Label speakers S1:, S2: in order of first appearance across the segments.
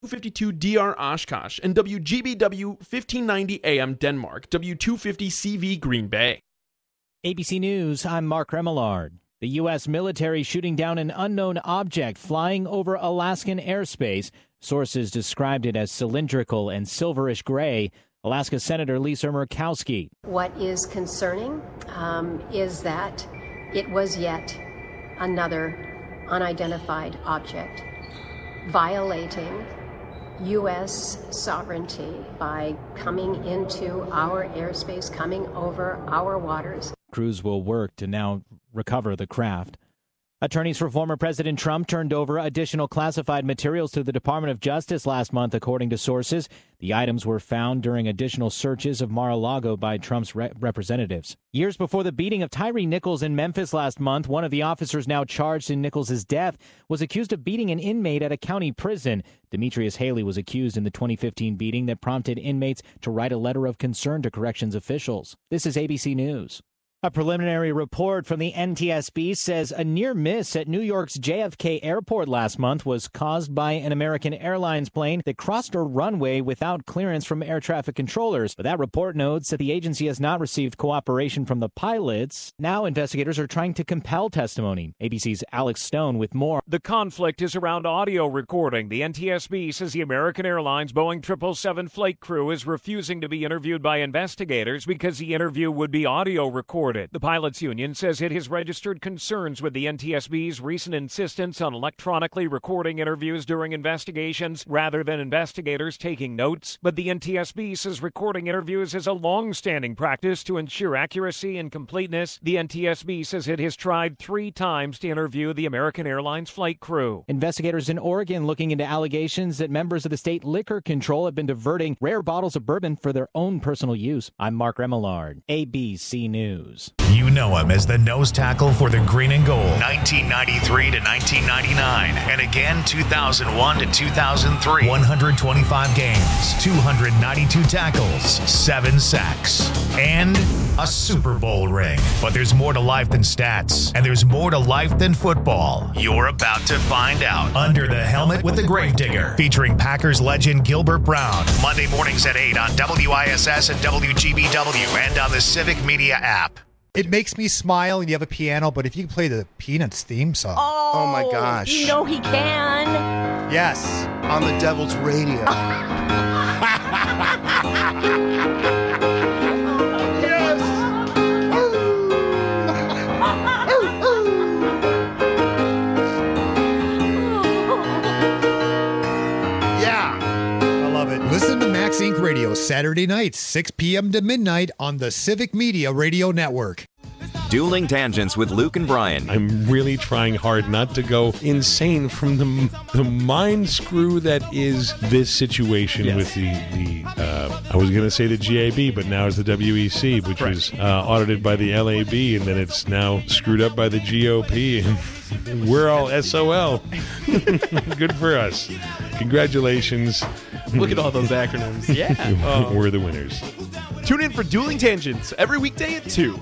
S1: 252 DR Oshkosh, and WGBW 1590 AM Denmark, W250 CV Green Bay.
S2: ABC News, I'm Mark Remillard. The U.S. military shooting down an unknown object flying over Alaskan airspace. Sources described it as cylindrical and silverish gray. Alaska Senator Lisa Murkowski.
S3: What is concerning is that it was yet another unidentified object violating U.S. sovereignty by coming into our airspace, coming over our waters.
S2: Crews will work to now recover the craft. Attorneys for former President Trump turned over additional classified materials to the Department of Justice last month, according to sources. The items were found during additional searches of Mar-a-Lago by Trump's representatives. Years before the beating of Tyree Nichols in Memphis last month, one of the officers now charged in Nichols' death was accused of beating an inmate at a county prison. Demetrius Haley was accused in the 2015 beating that prompted inmates to write a letter of concern to corrections officials. This is ABC News. A preliminary report from the NTSB says a near miss at New York's JFK Airport last month was caused by an American Airlines plane that crossed a runway without clearance from air traffic controllers. But that report notes that the agency has not received cooperation from the pilots. Now investigators are trying to compel testimony. ABC's Alex Stone with more.
S4: The conflict is around audio recording. The NTSB says the American Airlines Boeing 777 flight crew is refusing to be interviewed by investigators because the interview would be audio recorded. The pilots union says it has registered concerns with the NTSB's recent insistence on electronically recording interviews during investigations rather than investigators taking notes. But the NTSB says recording interviews is a long-standing practice to ensure accuracy and completeness. The NTSB says it has tried 3 times to interview the American Airlines flight crew.
S2: Investigators in Oregon looking into allegations that members of the state liquor control have been diverting rare bottles of bourbon for their own personal use. I'm Mark Remillard, ABC News.
S5: You know him as the nose tackle for the Green and Gold, 1993 to 1999, and again 2001 to 2003. 125 games, 292 tackles, 7 sacks, and a Super Bowl ring. But there's more to life than stats, and there's more to life than football. You're about to find out. Under the Helmet with the Gravedigger, featuring Packers legend Gilbert Brown. Monday mornings at 8 on WISS and WGBW, and on the Civic Media app.
S6: It makes me smile, and you have a piano, but if you can play the Peanuts theme song.
S7: Oh my gosh.
S8: You know he can.
S6: Yes.
S7: On the Devil's Radio.
S6: Yes.
S7: Yeah.
S6: I love it. Listen to Max Inc. Radio Saturday nights, 6 p.m. to midnight on the Civic Media Radio Network.
S9: Dueling Tangents with Luke and Brian.
S10: I'm really trying hard not to go insane from the mind screw that is this situation with the I was going to say the GAB, but now it's the WEC, which was audited by the LAB, and then it's now screwed up by the GOP, and we're all SOL. Good for us. Congratulations.
S11: Look at all those acronyms. Yeah.
S10: We're the winners.
S11: Tune in for Dueling Tangents every weekday at 2.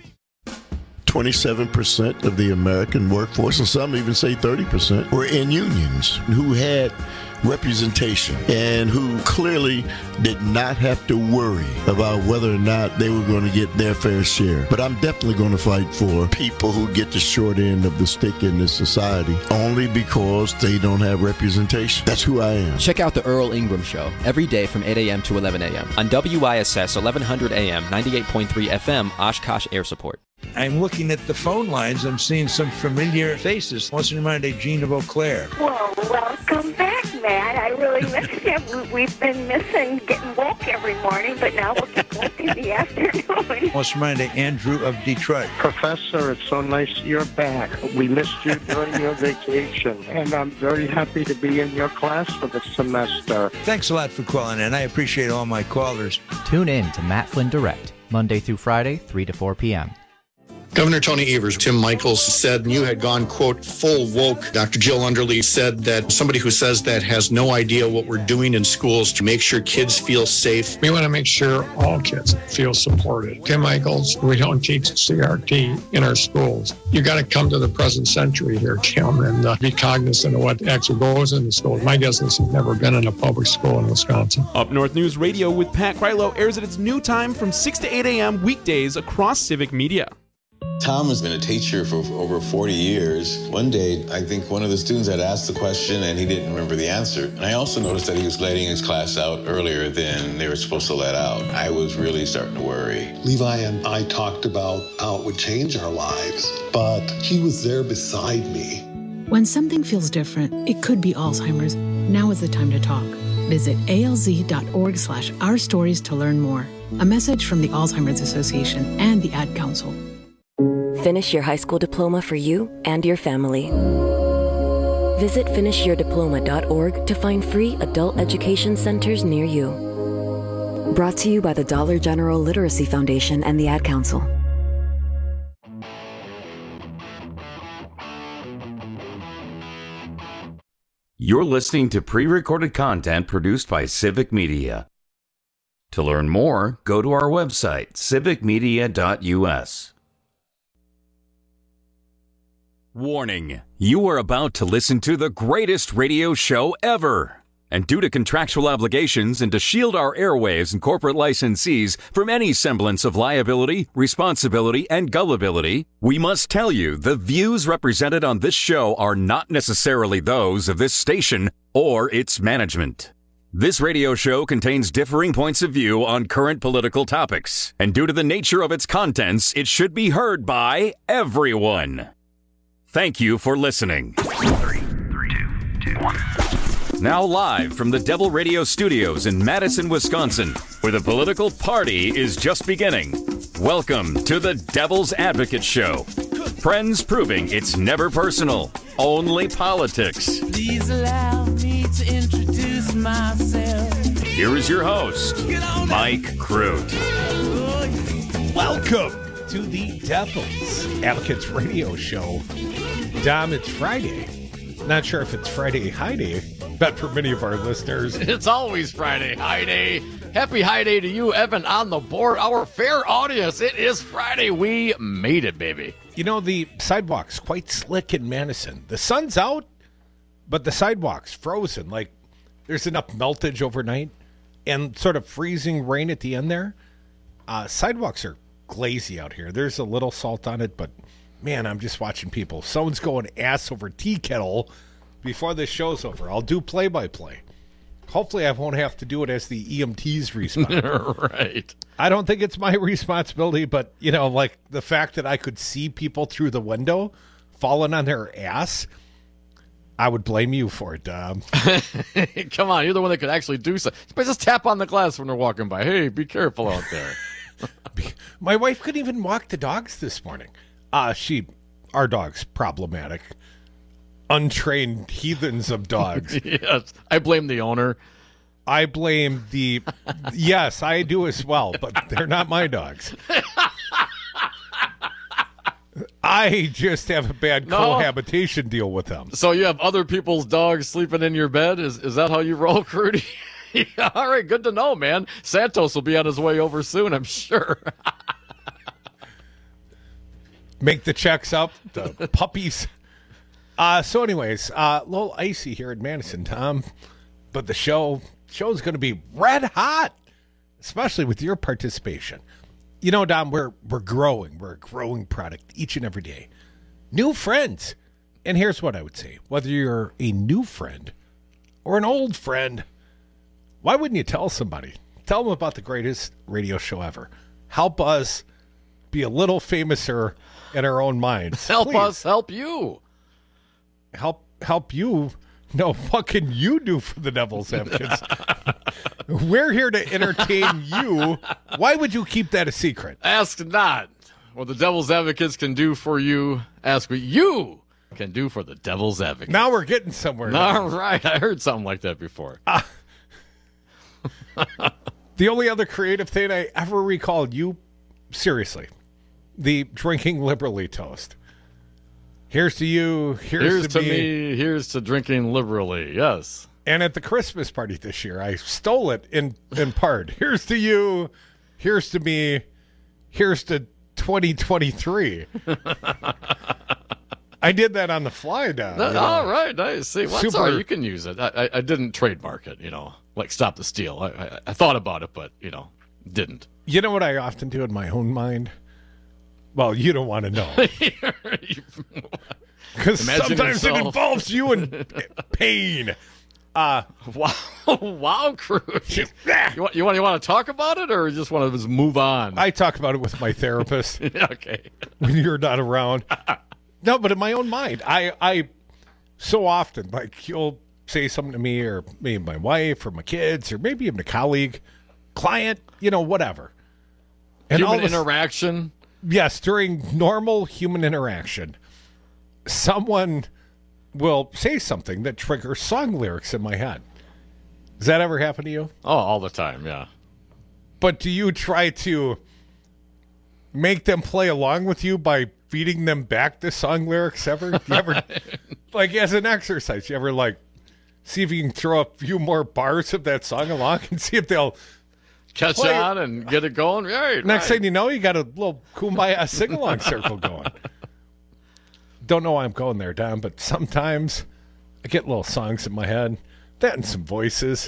S12: 27% of the American workforce, and some even say 30%, were in unions who had representation and who clearly did not have to worry about whether or not they were going to get their fair share. But I'm definitely going to fight for people who get the short end of the stick in this society only because they don't have representation. That's who I am.
S13: Check out the Earl Ingram Show every day from 8 a.m. to 11 a.m. on WISS 1100 AM, 98.3 FM, Oshkosh Air Support.
S14: I'm looking at the phone lines. I'm seeing some familiar faces. What's in mind, Jean of Eau Claire?
S15: Well, welcome back, Matt. I really missed you. We've been missing getting woke every morning, but now we'll get woke in the afternoon.
S14: What's in mind, Andrew of Detroit?
S16: Professor, it's so nice you're back. We missed you during your vacation, and I'm very happy to be in your class for the semester.
S14: Thanks a lot for calling in. I appreciate all my callers.
S17: Tune in to Matt Flynn Direct, Monday through Friday, 3 to 4 p.m. Governor Tony Evers, Tim Michaels said you had gone, quote, full woke. Dr. Jill Underly said that somebody who says that has no idea what we're doing in schools to make sure kids feel safe.
S18: We want to make sure all kids feel supported. Tim Michaels, we don't teach CRT in our schools. You got to come to the present century here, Tim, and be cognizant of what actually goes in the schools. My guess is you've never been in a public school in Wisconsin.
S1: Up North News Radio with Pat Krylo airs at its new time from 6 to 8 a.m. weekdays across Civic Media.
S19: Tom has been a teacher for over 40 years. One day, I think one of the students had asked the question and he didn't remember the answer. And I also noticed that he was letting his class out earlier than they were supposed to let out. I was really starting to worry.
S20: Levi and I talked about how it would change our lives, but he was there beside me.
S21: When something feels different, it could be Alzheimer's. Now is the time to talk. Visit alz.org/ourstories to learn more. A message from the Alzheimer's Association and the Ad Council.
S22: Finish your high school diploma for you and your family. Visit finishyourdiploma.org to find free adult education centers near you. Brought to you by the Dollar General Literacy Foundation and the Ad Council.
S23: You're listening to pre-recorded content produced by Civic Media. To learn more, go to our website, civicmedia.us. Warning, you are about to listen to the greatest radio show ever. And due to contractual obligations and to shield our airwaves and corporate licensees from any semblance of liability, responsibility, and gullibility, we must tell you the views represented on this show are not necessarily those of this station or its management. This radio show contains differing points of view on current political topics, and due to the nature of its contents, it should be heard by everyone. Thank you for listening.
S5: 3, 2, 2, 1.
S23: Now live from the Devil Radio Studios in Madison, Wisconsin, where the political party is just beginning. Welcome to the Devil's Advocate Show. Friends proving it's never personal, only politics.
S24: Please allow me to introduce myself.
S23: Here is your host, Mike Crute.
S10: Welcome to the Devil's Advocates Radio Show. Dom, it's Friday. Not sure if it's Friday High Day, but for many of our listeners,
S25: it's always Friday High Day. Happy High Day to you, Evan, on the board. Our fair audience, it is Friday. We made it, baby.
S10: You know, the sidewalk's quite slick in Madison. The sun's out, but the sidewalk's frozen. Like, there's enough meltage overnight and sort of freezing rain at the end there. Sidewalks are glazy out here. There's a little salt on it, but man, I'm just watching people. Someone's going ass over tea kettle before this show's over. I'll do play-by-play. Hopefully I won't have to do it as the EMTs respond.
S25: Right.
S10: I don't think it's my responsibility, but, you know, like the fact that I could see people through the window falling on their ass, I would blame you for it, Dom.
S25: Come on, you're the one that could actually do something. Just tap on the glass when they're walking by. Hey, be careful out there.
S10: My wife couldn't even walk the dogs this morning. Our dog's problematic. Untrained heathens of dogs.
S25: Yes, I blame the owner.
S10: I blame yes, I do as well, but they're not my dogs. I just have a bad cohabitation deal with them.
S25: So you have other people's dogs sleeping in your bed? Is that how you roll, Crudy? Yeah, all right, good to know, man. Santos will be on his way over soon, I'm sure.
S10: Make the checks up, the puppies. So anyways, a little icy here in Madison, Tom. But the show's going to be red hot, especially with your participation. You know, Dom, we're growing. We're a growing product each and every day. New friends. And here's what I would say. Whether you're a new friend or an old friend, why wouldn't you tell somebody? Tell them about the greatest radio show ever. Help us be a little famouser in our own minds.
S25: Help us help you.
S10: Help you. No, what can you do for the Devil's Advocates? We're here to entertain you. Why would you keep that a secret?
S25: Ask not what the Devil's Advocates can do for you. Ask what you can do for the Devil's Advocates.
S10: Now we're getting somewhere.
S25: All right. I heard something like that before.
S10: The only other creative thing I ever recalled you, seriously, The drinking liberally toast. Here's to you. Here's
S25: to me. Here's to drinking liberally. Yes.
S10: And at the Christmas party this year, I stole it in part. Here's to you. Here's to me. Here's to 2023. I did that on the fly down.
S25: All right, nice. See, well, sorry, you can use it. I didn't trademark it, like Stop the Steal. I thought about it, but, didn't.
S10: You know what I often do in my own mind? Well, you don't want to know. Because sometimes it involves you in pain.
S25: Wow, Cruz. You want to talk about it, or you just want to just move on?
S10: I talk about it with my therapist.
S25: Okay.
S10: When you're not around. No, but in my own mind, I so often, like, you'll say something to me, or maybe my wife, or my kids, or maybe even a colleague, client, whatever. And
S25: human interaction?
S10: Yes, during normal human interaction, someone will say something that triggers song lyrics in my head. Does that ever happen to you?
S25: Oh, all the time, yeah.
S10: But do you try to make them play along with you by feeding them back the song lyrics ever? Do you ever, like, as an exercise, you ever, like, see if you can throw a few more bars of that song along and see if they'll
S25: catch on and get it going? Right.
S10: Next thing you know, you got a little Kumbaya sing-along circle going. Don't know why I'm going there, Don, but sometimes I get little songs in my head. That and some voices.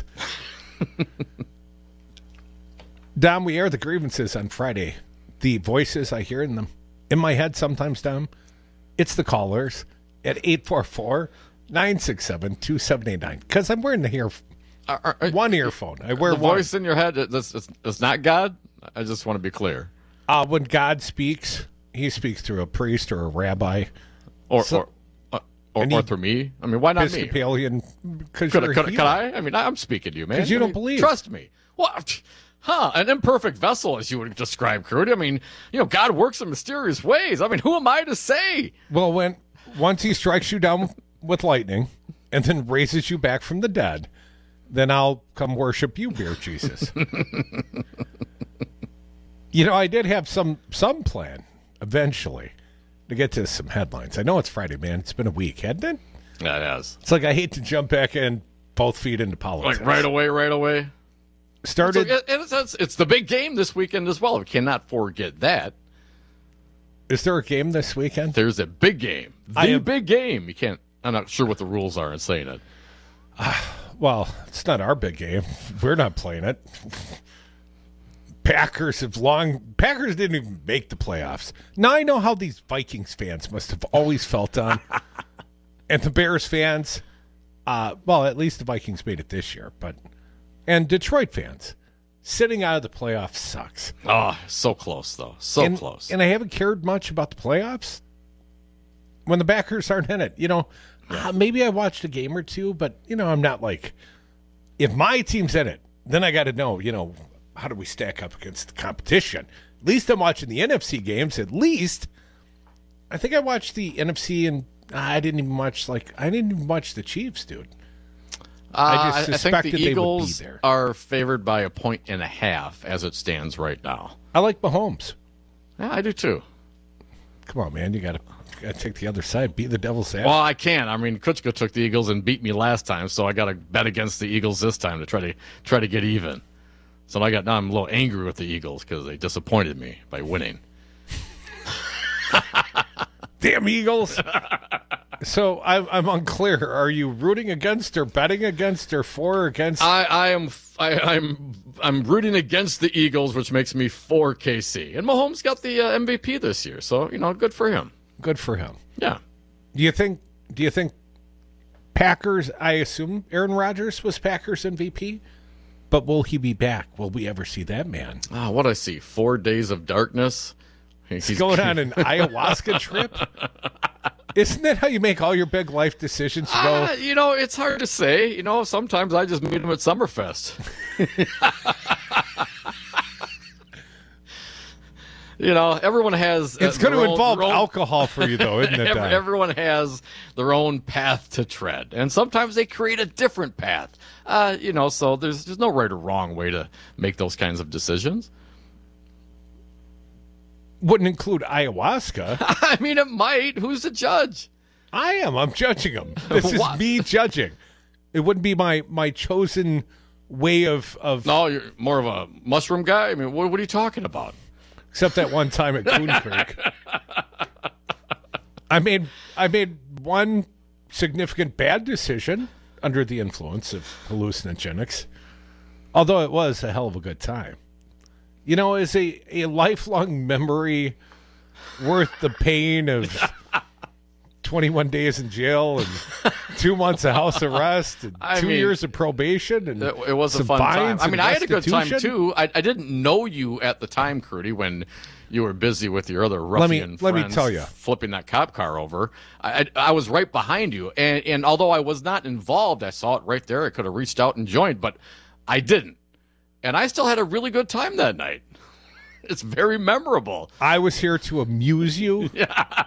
S10: Dom, we air the grievances on Friday. The voices I hear in my head sometimes, Dom, it's the callers at 844-967-2789. Because I'm wearing one earphone. I wear
S25: the voice in your head. It's not God. I just want to be clear.
S10: When God speaks, he speaks through a priest or a rabbi.
S25: Or through me. I mean, why not
S10: Episcopalian,
S25: me? Could I? I mean, I'm speaking to you, man.
S10: Because you don't believe.
S25: Trust me. What? An imperfect vessel, as you would describe, Crudy. I mean, God works in mysterious ways. I mean, who am I to say?
S10: Well, once he strikes you down with lightning and then raises you back from the dead, then I'll come worship you, dear Jesus. I did have some plan eventually to get to some headlines. I know it's Friday, man. It's been a week, hasn't it?
S25: Yeah, it has.
S10: It's like I hate to jump back in both feet into politics.
S25: Like right away.
S10: Started.
S25: It's the big game this weekend as well. We cannot forget that.
S10: Is there a game this weekend?
S25: There's a big game. Big game. You can't. I'm not sure what the rules are in saying it.
S10: Well, it's not our big game. We're not playing it. Packers didn't even make the playoffs. Now I know how these Vikings fans must have always felt on. And the Bears fans, at least the Vikings made it this year, and Detroit fans, sitting out of the playoffs sucks.
S25: Oh, so close, though. Close.
S10: And I haven't cared much about the playoffs when the Packers aren't in it. Maybe I watched a game or two, but, I'm not like, if my team's in it, then I got to know, how do we stack up against the competition? At least I'm watching the NFC games. At least I think I watched the NFC, and I didn't even watch the Chiefs, dude. I just suspected
S25: I think the Eagles
S10: they would be there.
S25: Are favored by 1.5 as it stands right now.
S10: I like Mahomes.
S25: Yeah, I do too.
S10: Come on, man, you got to take the other side, beat the devil's ass.
S25: Well, I can't. I mean, Kutchka took the Eagles and beat me last time, so I got to bet against the Eagles this time to try to get even. So now I'm a little angry with the Eagles because they disappointed me by winning.
S10: Damn Eagles! So I'm unclear. Are you rooting against or betting against or for or against?
S25: I'm rooting against the Eagles, which makes me for KC. And Mahomes got the MVP this year, so good for him.
S10: Good for him.
S25: Yeah.
S10: Do you think Packers? I assume Aaron Rodgers was Packers MVP. But will he be back? Will we ever see that man?
S25: Oh, what I see? 4 days of darkness.
S10: He's going on an ayahuasca trip. Isn't that how you make all your big life decisions?
S25: It's hard to say. Sometimes I just meet him at Summerfest. Everyone has.
S10: It's going to involve alcohol for you, though, isn't it?
S25: Everyone has their own path to tread, and sometimes they create a different path. So there's no right or wrong way to make those kinds of decisions.
S10: Wouldn't include ayahuasca.
S25: I mean, it might. Who's the judge?
S10: I am. I'm judging him. This is me judging. It wouldn't be my chosen way of.
S25: No, you're more of a mushroom guy. I mean, what are you talking about?
S10: Except that one time at Coon Creek, I made one significant bad decision under the influence of hallucinogenics. Although it was a hell of a good time. You know, is a lifelong memory worth the pain of 21 days in jail and 2 months of house arrest and 2 years of probation? And
S25: it was a fun time. I mean, I had a good time, too. I didn't know you at the time, Crudy, when you were busy with your other ruffian friends.
S10: Let me tell you.
S25: Flipping that cop car over. I was right behind you. And although I was not involved, I saw it right there. I could have reached out and joined, but I didn't. And I still had a really good time that night. It's very memorable.
S10: I was here to amuse you.
S25: Yeah.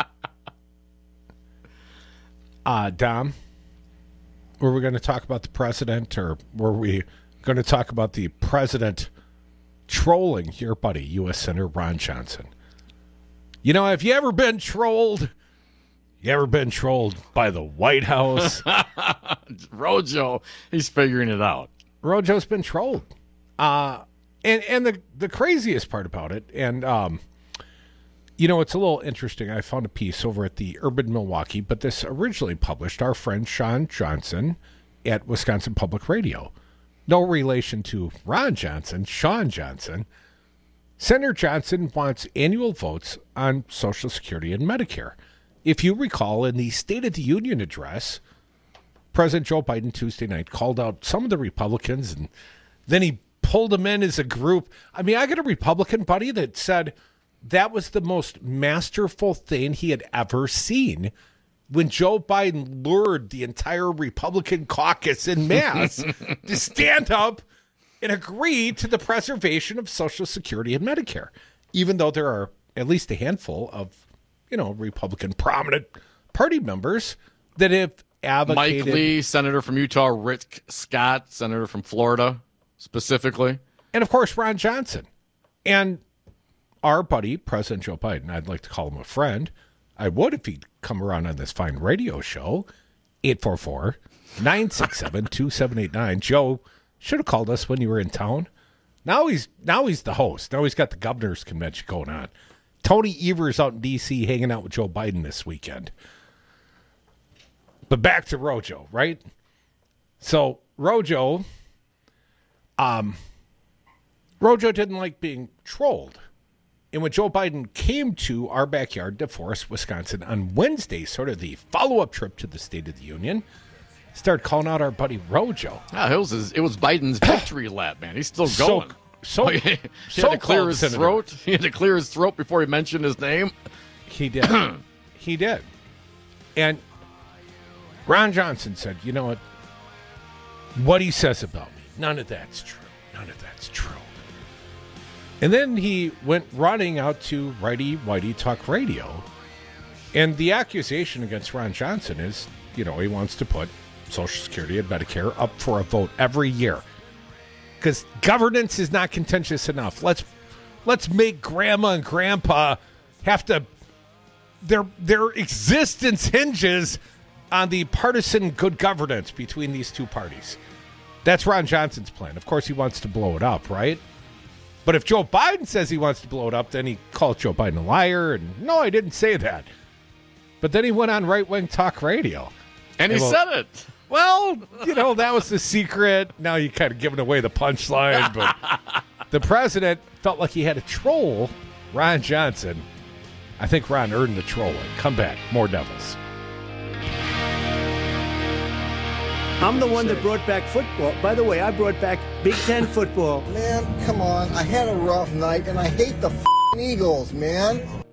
S10: Dom, were we going to talk about the president, or were we going to talk about the president trolling your buddy, U.S. Senator Ron Johnson? You know, have you ever been trolled? You ever been trolled by the White House?
S25: Rojo, he's figuring it out.
S10: Rojo's been trolled. And the craziest part about it, and you know, it's a little interesting. I found a piece over at the Urban Milwaukee, but this originally published our friend Sean Johnson at Wisconsin Public Radio. No relation to Ron Johnson, Sean Johnson. Senator Johnson wants annual votes on Social Security and Medicare. If you recall, in the State of the Union address, President Joe Biden Tuesday night called out some of the Republicans, and then he pulled them in as a group. I mean, I got a Republican buddy that said that was the most masterful thing he had ever seen when Joe Biden lured the entire Republican caucus en masse to stand up and agree to the preservation of Social Security and Medicare, even though there are at least a handful of, you know, Republican prominent party members that have advocated.
S25: Mike Lee, Senator from Utah, Rick Scott, Senator from Florida, specifically.
S10: And, of course, Ron Johnson. And our buddy, President Joe Biden, I'd like to call him a friend. I would if he'd come around on this fine radio show. 844-967-2789. Joe should have called us when you were in town. Now he's the host. Now he's got the governor's convention going on. Tony Evers out in D.C. hanging out with Joe Biden this weekend. But back to Rojo, right? So Rojo didn't like being trolled. And when Joe Biden came to our backyard, DeForest, Wisconsin, on Wednesday, sort of the follow-up trip to the State of the Union, started calling out our buddy Rojo.
S25: Yeah, it was Biden's victory lap, man. He's still going.
S10: He
S25: had to clear his throat. He had to clear his throat before he mentioned his name.
S10: He did. He did. And Ron Johnson said, you know what he says about me, none of that's true. None of that's true. And then he went running out to Righty Whitey Talk Radio. And the accusation against Ron Johnson is, you know, he wants to put Social Security and Medicare up for a vote every year. Because governance is not contentious enough. Let's make grandma and grandpa have to, their existence hinges on the partisan good governance between these two parties. That's Ron Johnson's plan. Of course, he wants to blow it up, right? But if Joe Biden says he wants to blow it up, then he calls Joe Biden a liar. And no, I didn't say that. But then he went on right-wing talk radio.
S25: And he said it.
S10: Well, you know, that was the secret. Now you're kind of giving away the punchline. But the president felt like he had to troll Ron Johnson. I think Ron earned the trolling. Come back. More Devils.
S2: I'm the one that brought back football. By the way, I brought back Big Ten football.
S3: Man, come on. I had a rough night, and I hate the Eagles, man.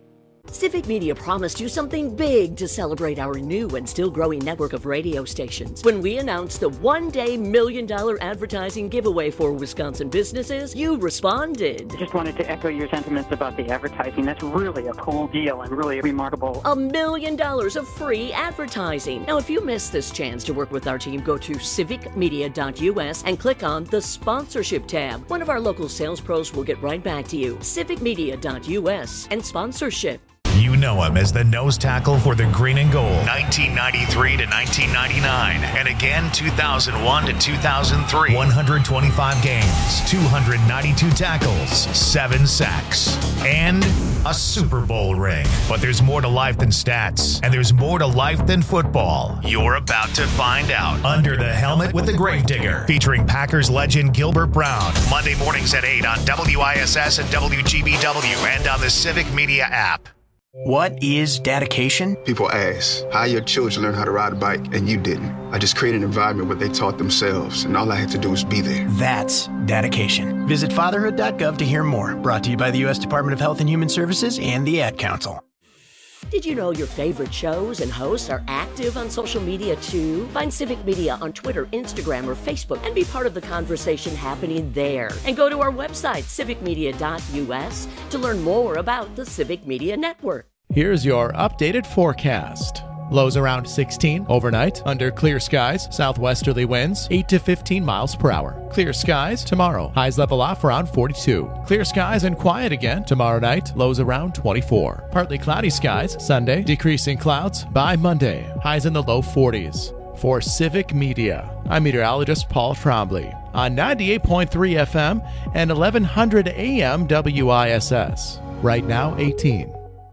S3: Civic Media promised you something big to celebrate our new and still growing network of radio stations. When we announced the one-day $1 million advertising giveaway for Wisconsin businesses, you responded.
S4: I just wanted to echo your sentiments about the advertising. That's really a cool deal and really remarkable.
S3: $1 million of free advertising. Now, if you missed this chance to work with our team, go to civicmedia.us and click on the sponsorship tab. One of our local sales pros will get right back to you. civicmedia.us and sponsorship.
S5: You know him as the nose tackle for the Green and Gold, 1993 to 1999, and again 2001 to 2003. 125 games, 292 tackles, 7 sacks, and a Super Bowl ring. But there's more to life than stats, and there's more to life than football. You're about to find out. Under the Helmet with the Gravedigger, featuring Packers legend Gilbert Brown. Monday mornings at 8 on WISS and WGBW, and on the Civic Media app.
S6: What is dedication?
S7: People ask, how your children learn how to ride a bike and you didn't? I just created an environment where they taught themselves, and all I had to do was be there.
S6: That's dedication. Visit fatherhood.gov to hear more. Brought to you by the U.S. Department of Health and Human Services and the Ad Council.
S3: Did you know your favorite shows and hosts are active on social media too? Find Civic Media on Twitter, Instagram, or Facebook and be part of the conversation happening there. And go to our website, civicmedia.us, to learn more about the Civic Media Network.
S8: Here's your updated forecast. Lows around 16 overnight, under clear skies, southwesterly winds 8 to 15 miles per hour. Clear skies tomorrow, highs level off around 42. Clear skies and quiet again tomorrow night, lows around 24. Partly cloudy skies Sunday, decreasing clouds by Monday, highs in the low 40s. For Civic Media, I'm meteorologist Paul Trombley on 98.3 FM and 1100 AM WISS. Right now, 18.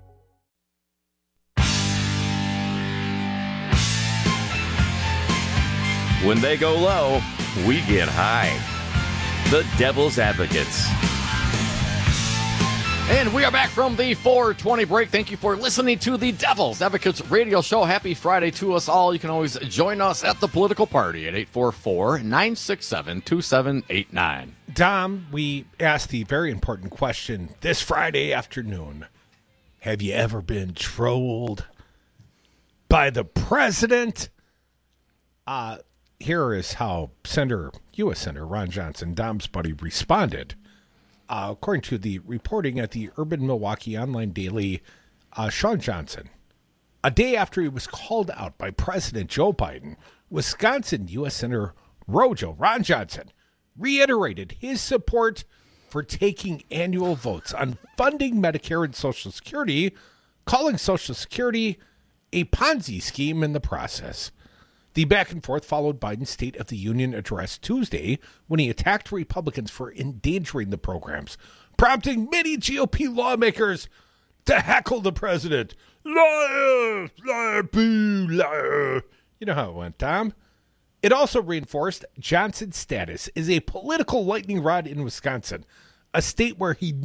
S23: When they go low, we get high. The Devil's Advocates.
S25: And we are back from the 420 break. Thank you for listening to the Devil's Advocates radio show. Happy Friday to us all. You can always join us at the political party at 844-967-2789.
S10: Dom, we asked the very important question this Friday afternoon. Have you ever been trolled by the president? Here is how U.S. Senator Ron Johnson, Dom's buddy, responded. According to the reporting at the Urban Milwaukee Online Daily, Sean Johnson, a day after he was called out by President Joe Biden, Wisconsin U.S. Senator Rojo, Ron Johnson, reiterated his support for taking annual votes on funding Medicare and Social Security, calling Social Security a Ponzi scheme in the process. The back and forth followed Biden's State of the Union address Tuesday when he attacked Republicans for endangering the programs, prompting many GOP lawmakers to heckle the president. Liar, liar, boo, liar. You know how it went, Tom. It also reinforced Johnson's status as a political lightning rod in Wisconsin, a state where he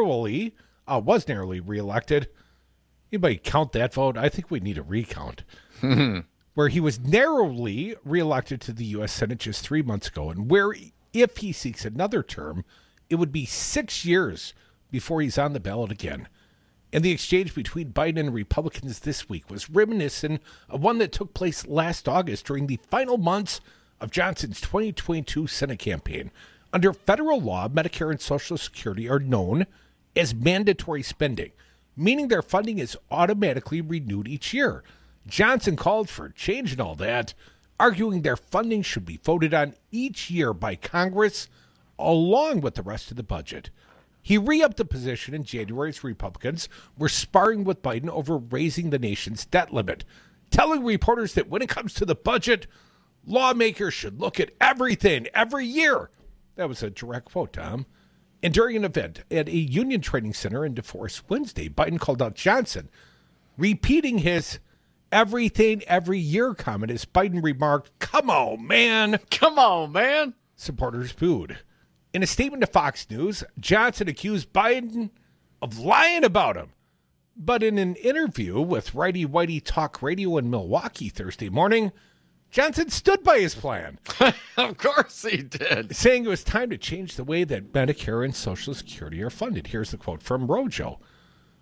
S10: was narrowly reelected. Anybody count that vote? I think we need a recount. Where he was narrowly reelected to the U.S. Senate just 3 months ago, and where, if he seeks another term, it would be 6 years before he's on the ballot again. And the exchange between Biden and Republicans this week was reminiscent of one that took place last August during the final months of Johnson's 2022 Senate campaign. Under federal law, Medicare and Social Security are known as mandatory spending, meaning their funding is automatically renewed each year. Johnson called for change in all that, arguing their funding should be voted on each year by Congress along with the rest of the budget. He re-upped the position in January as Republicans were sparring with Biden over raising the nation's debt limit, telling reporters that when it comes to the budget, lawmakers should look at everything every year. That was a direct quote, Tom. And during an event at a union training center in DeForest Wednesday, Biden called out Johnson, repeating his everything every year comment as Biden remarked, "Come on, man.
S25: Come on, man."
S10: Supporters booed. In a statement to Fox News, Johnson accused Biden of lying about him. But in an interview with Righty Whitey Talk Radio in Milwaukee Thursday morning, Johnson stood by his plan.
S25: Of course he did.
S10: Saying it was time to change the way that Medicare and Social Security are funded. Here's the quote from Rojo.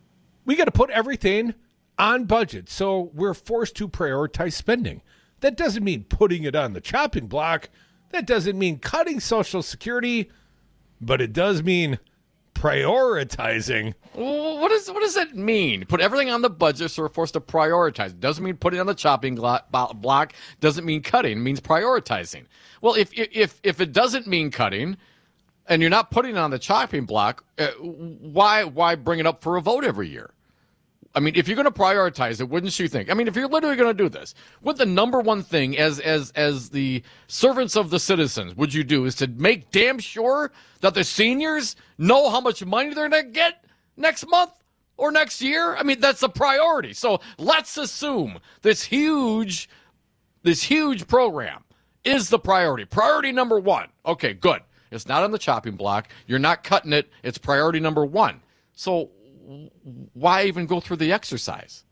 S9: We got to put everything on budget, so we're forced to prioritize spending. That doesn't mean putting it on the chopping block. That doesn't mean cutting Social Security, but it does mean prioritizing.
S25: What does that mean? Put everything on the budget, so we're forced to prioritize. Doesn't mean putting it on the chopping block. Doesn't mean cutting. It means prioritizing. Well, if it doesn't mean cutting, and you're not putting it on the chopping block, why bring it up for a vote every year? I mean, if you're going to prioritize it, wouldn't you think? I mean, if you're literally going to do this, what the number one thing as the servants of the citizens would you do is to make damn sure that the seniors know how much money they're going to get next month or next year? I mean, that's a priority. So let's assume this huge program is the priority. Priority number one. Okay, good. It's not on the chopping block. You're not cutting it. It's priority number one. So why even go through the exercise?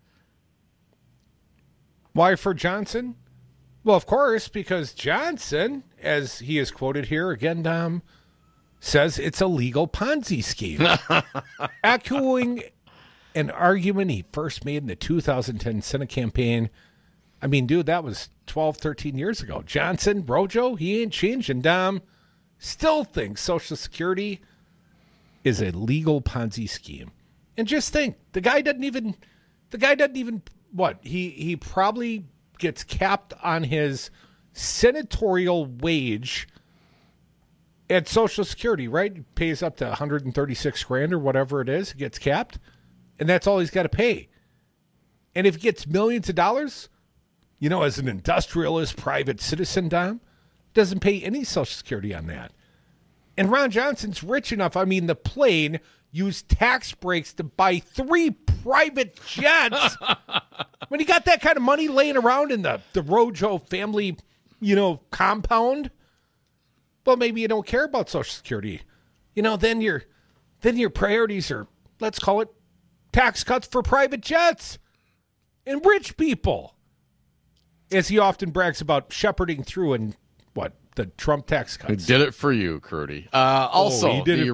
S9: Why for Johnson? Well, of course, because Johnson, as he is quoted here again, Dom, says it's a legal Ponzi scheme. Echoing an argument he first made in the 2010 Senate campaign. I mean, dude, that was 12, 13 years ago. Johnson, Rojo, he ain't changing. Dom still thinks Social Security is a legal Ponzi scheme. And just think, the guy doesn't even what? He probably gets capped on his senatorial wage at Social Security, right? He pays up to $136,000 or whatever it is, gets capped, and that's all he's got to pay. And if he gets millions of dollars, as an industrialist, private citizen, Dom, doesn't pay any Social Security on that. And Ron Johnson's rich enough. I mean, the plane used tax breaks to buy 3 private jets. When he got that kind of money laying around in the Rojo family, compound, well, maybe you don't care about Social Security. Then your priorities are, let's call it, tax cuts for private jets and rich people. As he often brags about shepherding through and the Trump tax cuts.
S25: Did it for you, Crudy. Also, the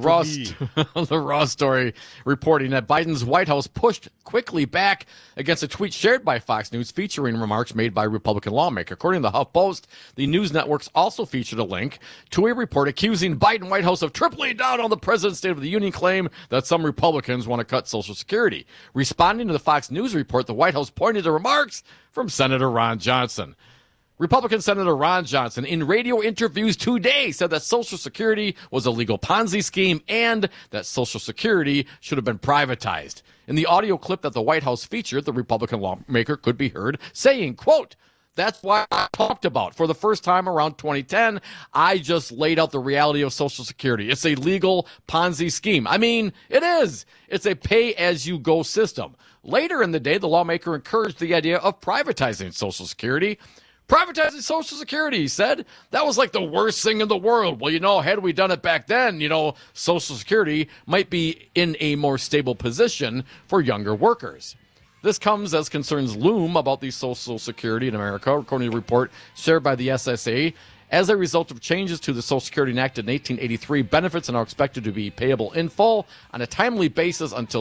S25: Raw story reporting that Biden's White House pushed quickly back against a tweet shared by Fox News featuring remarks made by a Republican lawmaker. According to the HuffPost, the news networks also featured a link to a report accusing Biden White House of tripling down on the president's State of the Union claim that some Republicans want to cut Social Security. Responding to the Fox News report, the White House pointed to remarks from Senator Ron Johnson. Republican Senator Ron Johnson, in radio interviews today, said that Social Security was a legal Ponzi scheme and that Social Security should have been privatized. In the audio clip that the White House featured, the Republican lawmaker could be heard saying, quote, "That's why I talked about for the first time around 2010, I just laid out the reality of Social Security. It's a legal Ponzi scheme. I mean, it is. It's a pay-as-you-go system." Later in the day, the lawmaker encouraged the idea of privatizing Social Security. Privatizing Social Security, he said. That was like the worst thing in the world. Well, had we done it back then, Social Security might be in a more stable position for younger workers. This comes as concerns loom about the Social Security in America, according to a report shared by the SSA. As a result of changes to the Social Security enacted in 1883, benefits are now expected to be payable in full on a timely basis until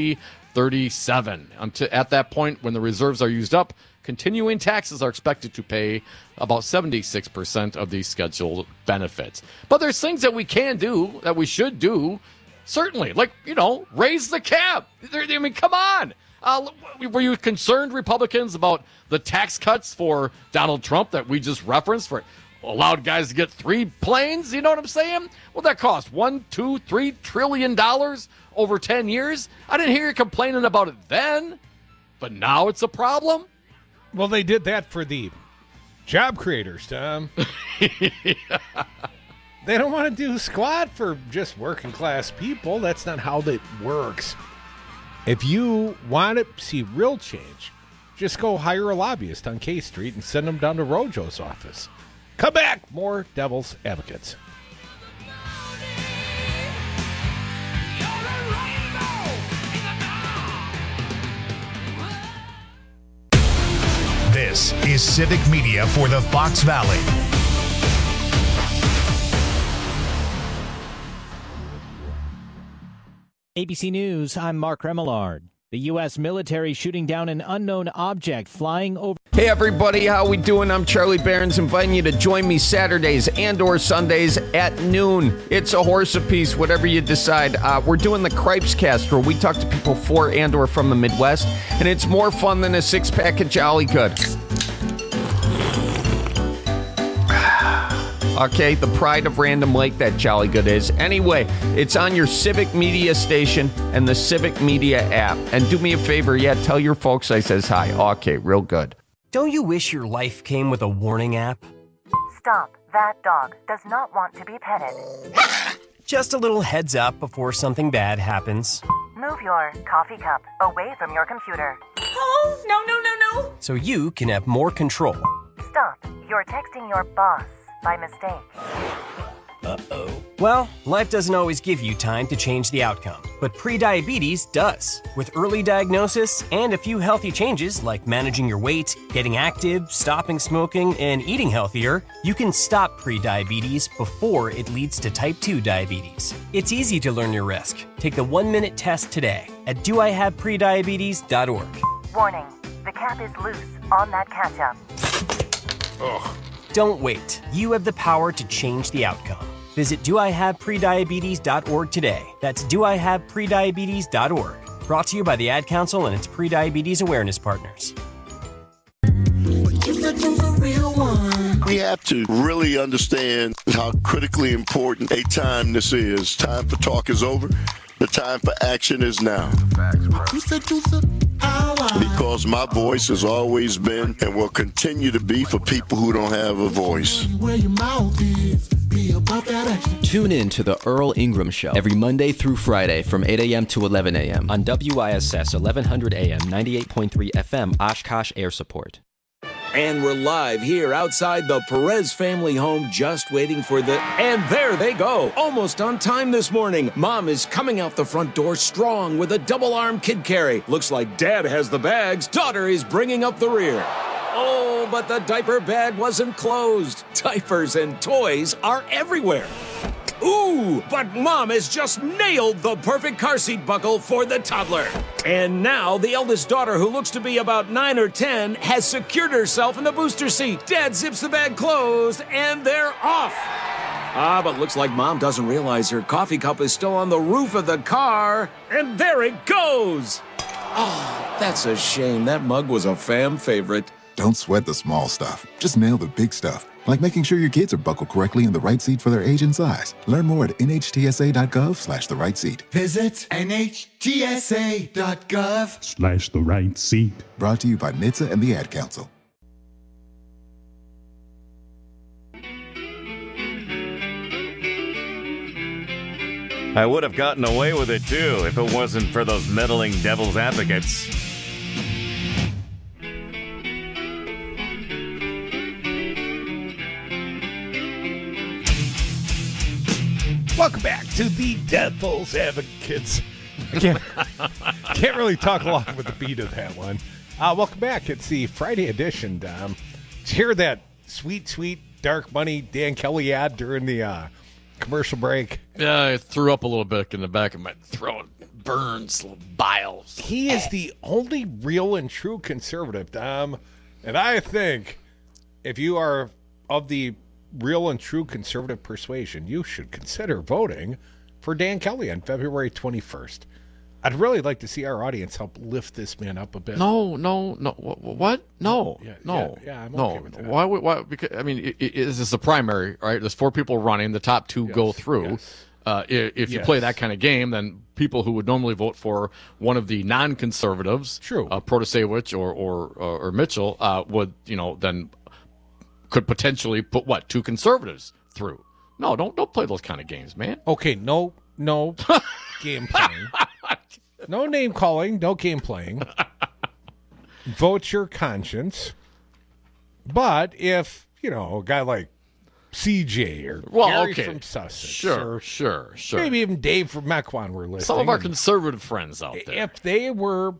S25: 2037. At that point, when the reserves are used up, continuing taxes are expected to pay about 76% of the scheduled benefits. But there's things that we can do, that we should do, certainly. Like, raise the cap. I mean, come on. Were you concerned, Republicans, about the tax cuts for Donald Trump that we just referenced, for allowed guys to get 3 planes? You know what I'm saying? Well, that cost $1, $2, $3 trillion over 10 years. I didn't hear you complaining about it then, but now it's a problem.
S9: Well, they did that for the job creators, Tom. They don't want to do squat for just working class people. That's not how that works. If you want to see real change, just go hire a lobbyist on K Street and send them down to Rojo's office. Come back, more Devil's Advocates.
S5: This is Civic Media for the Fox Valley.
S11: ABC News, I'm Mark Remillard. The U.S. military shooting down an unknown object flying over.
S12: Hey everybody, how we doing? I'm Charlie Barons, inviting you to join me Saturdays and/or Sundays at noon. It's a horse apiece, whatever you decide. We're doing the Cripes Cast, where we talk to people for and/or from the Midwest, and it's more fun than a six-pack of Jolly Good. Okay, the pride of Random Lake, that Jolly Good is. Anyway, it's on your Civic Media station and the Civic Media app. And do me a favor, tell your folks I says hi. Okay, real good.
S13: Don't you wish your life came with a warning app?
S15: Stop. That dog does not want to be petted.
S13: Just a little heads up before something bad happens.
S15: Move your coffee cup away from your computer. Oh, no.
S13: So you can have more control.
S15: Stop. You're texting your boss by mistake.
S13: Uh-oh. Well, life doesn't always give you time to change the outcome, but prediabetes does. With early diagnosis and a few healthy changes like managing your weight, getting active, stopping smoking, and eating healthier, you can stop prediabetes before it leads to type 2 diabetes. It's easy to learn your risk. Take the 1-minute test today at doihaveprediabetes.org.
S15: Warning, the cap is loose on that ketchup.
S13: Ugh. Don't wait. You have the power to change the outcome. Visit doihaveprediabetes.org today. That's doihaveprediabetes.org. Brought to you by the Ad Council and its pre-diabetes awareness partners.
S16: We have to really understand how critically important a time this is. Time for talk is over. The time for action is now. Because my voice has always been and will continue to be for people who don't have a voice.
S26: Tune in to the Earl Ingram Show every Monday through Friday from 8 a.m. to 11 a.m. on WISS 1100 AM 98.3 FM Oshkosh Air Support.
S27: And we're live here outside the Perez family home, just waiting for the... And there they go, almost on time this morning. Mom is coming out the front door strong with a double-arm kid carry. Looks like Dad has the bags. Daughter is bringing up the rear. Oh, but the diaper bag wasn't closed. Diapers and toys are everywhere. Ooh, but Mom has just nailed the perfect car seat buckle for the toddler. And now the eldest daughter, who looks to be about 9 or 10, has secured herself in the booster seat. Dad zips the bag closed, and they're off. But looks like Mom doesn't realize her coffee cup is still on the roof of the car. And there it goes. Oh, that's a shame. That mug was a fam favorite.
S28: Don't sweat the small stuff. Just nail the big stuff. Like making sure your kids are buckled correctly in the right seat for their age and size. Learn more at nhtsa.gov/the right seat.
S29: Visit nhtsa.gov/the
S28: right seat. Brought to you by NHTSA and the Ad Council.
S30: I would have gotten away with it too if it wasn't for those meddling devil's advocates.
S9: Welcome back to the Devil's Advocates. Can't really talk along with the beat of that one. Welcome back. It's the Friday edition, Dom. Did you hear that sweet Dark Money Dan Kelly ad during the commercial break?
S25: Yeah, I threw up a little bit in the back of my throat. Burns, little biles.
S9: He is the only real and true conservative, Dom. And I think if you are of the real and true conservative persuasion, you should consider voting for Dan Kelly on February 21st. I'd really like to see our audience help lift this man up a bit.
S25: No. What? No.
S9: Yeah, I'm okay with that.
S25: Why? Because, I mean, this is the primary, right? There's 4 people running. The top 2 go through. Yes. If you play that kind of game, then people who would normally vote for one of the non-conservatives, Protasevich or Mitchell, would, then could potentially put 2 conservatives through. No, don't play those kind of games, man.
S9: Okay, no game playing. No name calling, no game playing. Vote your conscience. But if, a guy like CJ or Gary from Sussex.
S25: Sure.
S9: Maybe even Dave from Mequon were listening.
S25: Some of our conservative friends out there.
S9: If they were,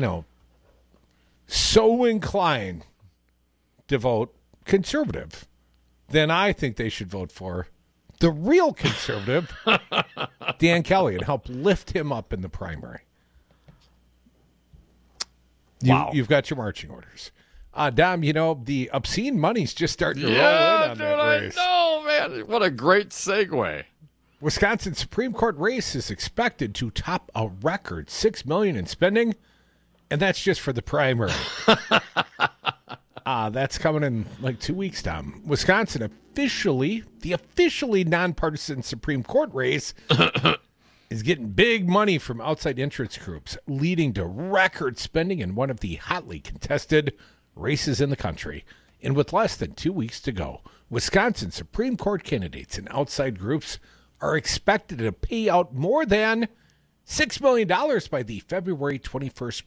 S9: so inclined to vote conservative, then I think they should vote for the real conservative, Dan Kelly, and help lift him up in the primary. You've got your marching orders. Dom, the obscene money's just starting to roll in on that race.
S25: I know, man. What a great segue.
S9: Wisconsin Supreme Court race is expected to top a record $6 million in spending, and that's just for the primary. That's coming in like 2 weeks, Dom. Wisconsin the officially nonpartisan Supreme Court race is getting big money from outside interest groups, leading to record spending in one of the hotly contested races in the country. And with less than 2 weeks to go, Wisconsin Supreme Court candidates and outside groups are expected to pay out more than $6 million by the February 21st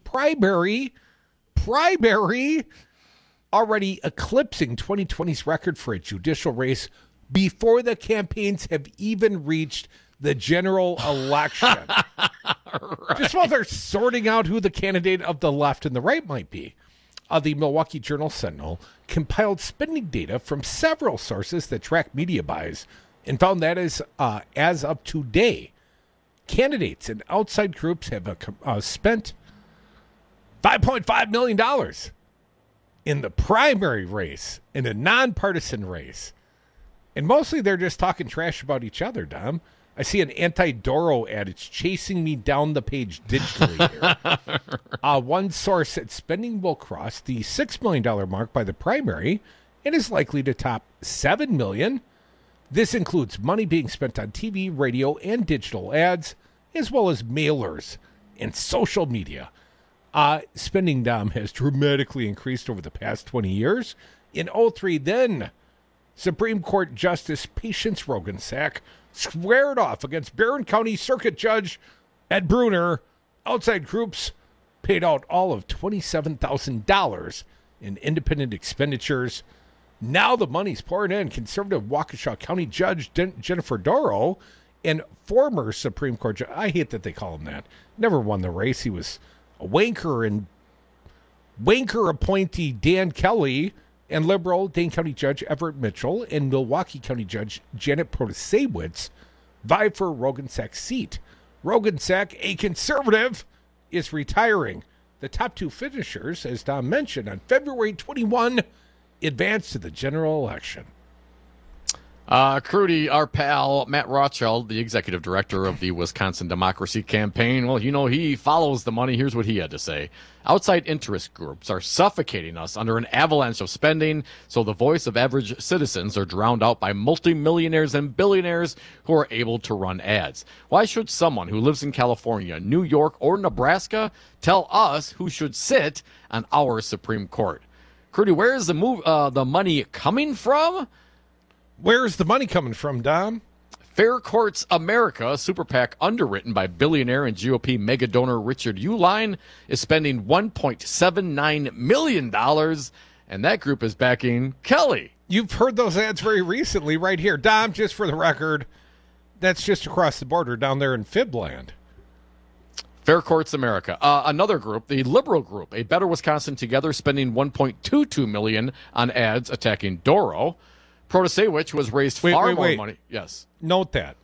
S9: primary, already eclipsing 2020's record for a judicial race before the campaigns have even reached the general election. Right. Just while they're sorting out who the candidate of the left and the right might be. The Milwaukee Journal-Sentinel compiled spending data from several sources that track media buys and found that as of today, candidates and outside groups have spent $5.5 million in the primary race, in a nonpartisan race. And mostly they're just talking trash about each other, Dom. I see an anti-Doro ad. It's chasing me down the page digitally here. One source said spending will cross the $6 million mark by the primary and is likely to top $7 million. This includes money being spent on TV, radio, and digital ads, as well as mailers and social media. Spending, Dom, has dramatically increased over the past 20 years. In 2003, then Supreme Court Justice Patience Roggensack squared off against Barron County Circuit Judge Ed Bruner. Outside groups paid out all of $27,000 in independent expenditures. Now the money's pouring in. Conservative Waukesha County Judge Jennifer Doro and former Supreme Court Judge, I hate that they call him that, never won the race. He was a wanker appointee Dan Kelly and liberal Dane County Judge Everett Mitchell and Milwaukee County Judge Janet Protasewicz vie for Roggensack's seat. Roggensack, a conservative, is retiring. The top two finishers, as Dom mentioned, on February 21, advance to the general election.
S25: Crudy, our pal Matt Rothschild, the executive director of the Wisconsin Democracy Campaign, well, he follows the money. Here's what he had to say. Outside interest groups are suffocating us under an avalanche of spending, so the voice of average citizens are drowned out by multimillionaires and billionaires who are able to run ads. Why should someone who lives in California, New York, or Nebraska tell us who should sit on our Supreme Court? Crudy, where is the money coming from?
S9: Where's the money coming from, Dom?
S25: Fair Courts America, super PAC underwritten by billionaire and GOP mega donor Richard Uihlein, is spending $1.79 million, and that group is backing Kelly.
S9: You've heard those ads very recently right here. Dom, just for the record, that's just across the border down there in Fibland.
S25: Fair Courts America. Another group, the liberal group, A Better Wisconsin Together, spending $1.22 million on ads attacking Doro. Protasewicz, who has raised far more money. Yes.
S9: Note that.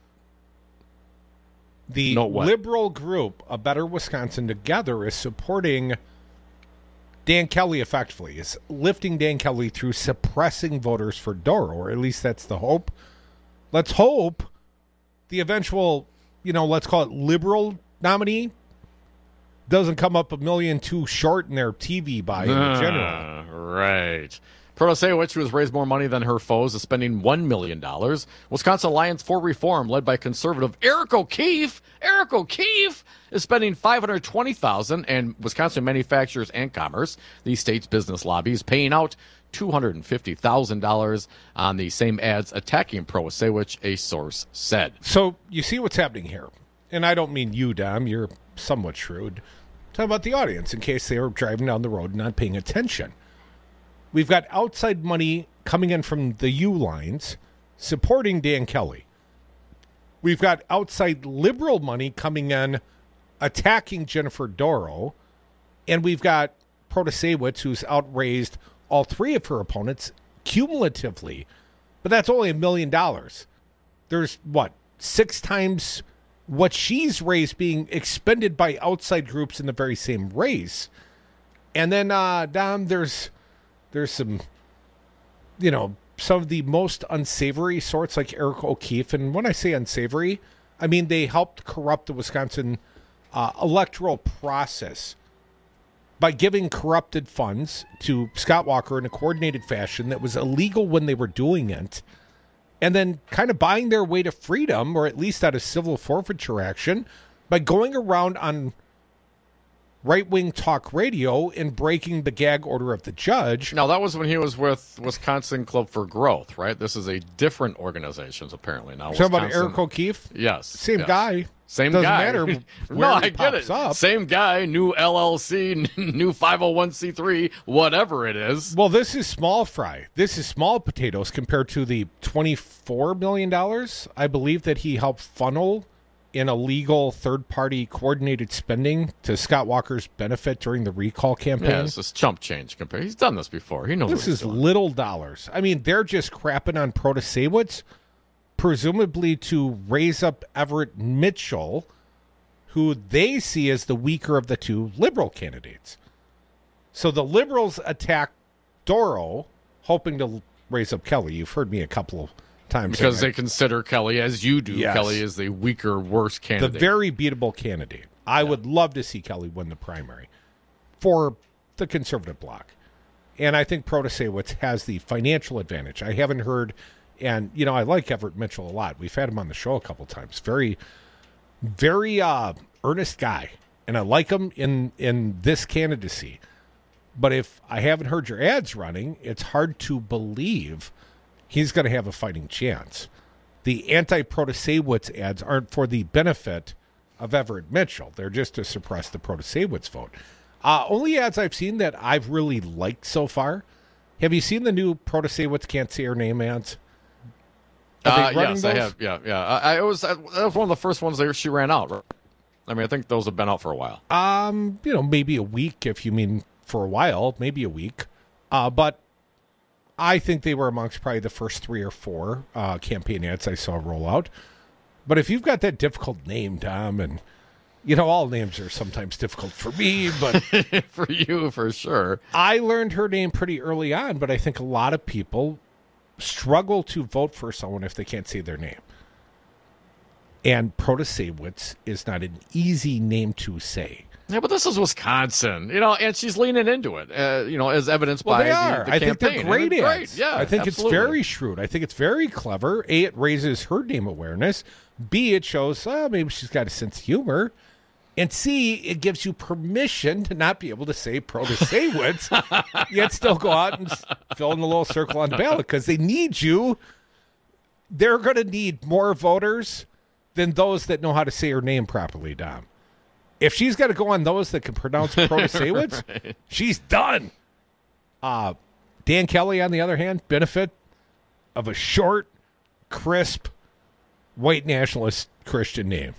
S9: The liberal group, A Better Wisconsin Together, is supporting Dan Kelly effectively, is lifting Dan Kelly through suppressing voters for Doro, or at least that's the hope. Let's hope the eventual, let's call it liberal nominee doesn't come up $1 million too short in their TV buy in general.
S25: Right. Protasewicz, who has raised more money than her foes, is spending $1 million. Wisconsin Alliance for Reform, led by conservative Eric O'Keefe, is spending $520,000, and Wisconsin Manufacturers and Commerce, the state's business lobby, is paying out $250,000 on the same ads attacking Protasewicz, a source said.
S9: So you see what's happening here, and I don't mean you, Dom. You're somewhat shrewd. Talk about the audience in case they were driving down the road and not paying attention. We've got outside money coming in from the Uihleins supporting Dan Kelly. We've got outside liberal money coming in attacking Jennifer Doro. And we've got Protasewicz, who's outraised all three of her opponents cumulatively. But that's only $1 million. There's, 6 times what she's raised being expended by outside groups in the very same race. And then, Dom, there's some, some of the most unsavory sorts like Eric O'Keefe. And when I say unsavory, I mean they helped corrupt the Wisconsin electoral process by giving corrupted funds to Scott Walker in a coordinated fashion that was illegal when they were doing it, and then kind of buying their way to freedom, or at least out of civil forfeiture action, by going around on right-wing talk radio and breaking the gag order of the judge.
S25: Now, that was when he was with Wisconsin Club for Growth, right? This is a different organization, apparently. Now,
S9: talking about Eric O'Keefe?
S25: Yes.
S9: Same guy.
S25: Same
S9: Doesn't
S25: guy.
S9: Doesn't matter where
S25: no,
S9: he
S25: I get it.
S9: up.
S25: Same guy, new LLC, new 501c3, whatever it is.
S9: Well, this is small fry. This is small potatoes compared to the $24 million, I believe, that he helped funnel in illegal third-party coordinated spending to Scott Walker's benefit during the recall campaign.
S25: Yeah, it's just chump change compared. He's done this before. He knows
S9: this
S25: what he's
S9: is
S25: doing.
S9: little dollars. I mean, they're just crapping on Protasewicz, presumably to raise up Everett Mitchell, who they see as the weaker of the two Liberal candidates. So the Liberals attack Dorow, hoping to raise up Kelly. You've heard me a couple of times.
S25: Because they consider Kelly, as you do,
S9: Yes.
S25: Kelly is the weaker, worse candidate.
S9: The very beatable candidate. I would love to see Kelly win the primary for the conservative bloc. And I think Protasewicz has the financial advantage. I haven't heard, and, I like Everett Mitchell a lot. We've had him on the show a couple times. Very, very earnest guy. And I like him in this candidacy. But if I haven't heard your ads running, it's hard to believe he's going to have a fighting chance. The anti-Protasewicz ads aren't for the benefit of Everett Mitchell. They're just to suppress the Protasewicz vote. Only ads I've seen that I've really liked so far. Have you seen the new Protasewicz can't say her name ads?
S25: Yes, I have. Yeah. That was one of the first ones that she ran out. Right? I mean, I think those have been out for a while.
S9: Maybe a week, if you mean for a while, maybe a week. But I think they were amongst probably the first 3 or 4 campaign ads I saw roll out. But if you've got that difficult name, Dom, and, all names are sometimes difficult for me, but
S25: for you, for sure.
S9: I learned her name pretty early on, but I think a lot of people struggle to vote for someone if they can't say their name. And Protasewicz is not an easy name to say.
S25: Yeah, but this is Wisconsin, and she's leaning into it, as evidenced by
S9: they are.
S25: the
S9: I
S25: campaign.
S9: think they're great ads.
S25: Yeah,
S9: I think
S25: absolutely.
S9: it's very shrewd. I think it's very clever. A, it raises her name awareness. B, it shows maybe she's got a sense of humor. And C, it gives you permission to not be able to say Protasewicz, yet still go out and fill in the little circle on the ballot because they need you. They're going to need more voters than those that know how to say her name properly, Dom. If she's got to go on those that can pronounce Protasewicz,
S25: Right.
S9: She's done. Dan Kelly, on the other hand, benefit of a short, crisp, white nationalist Christian name.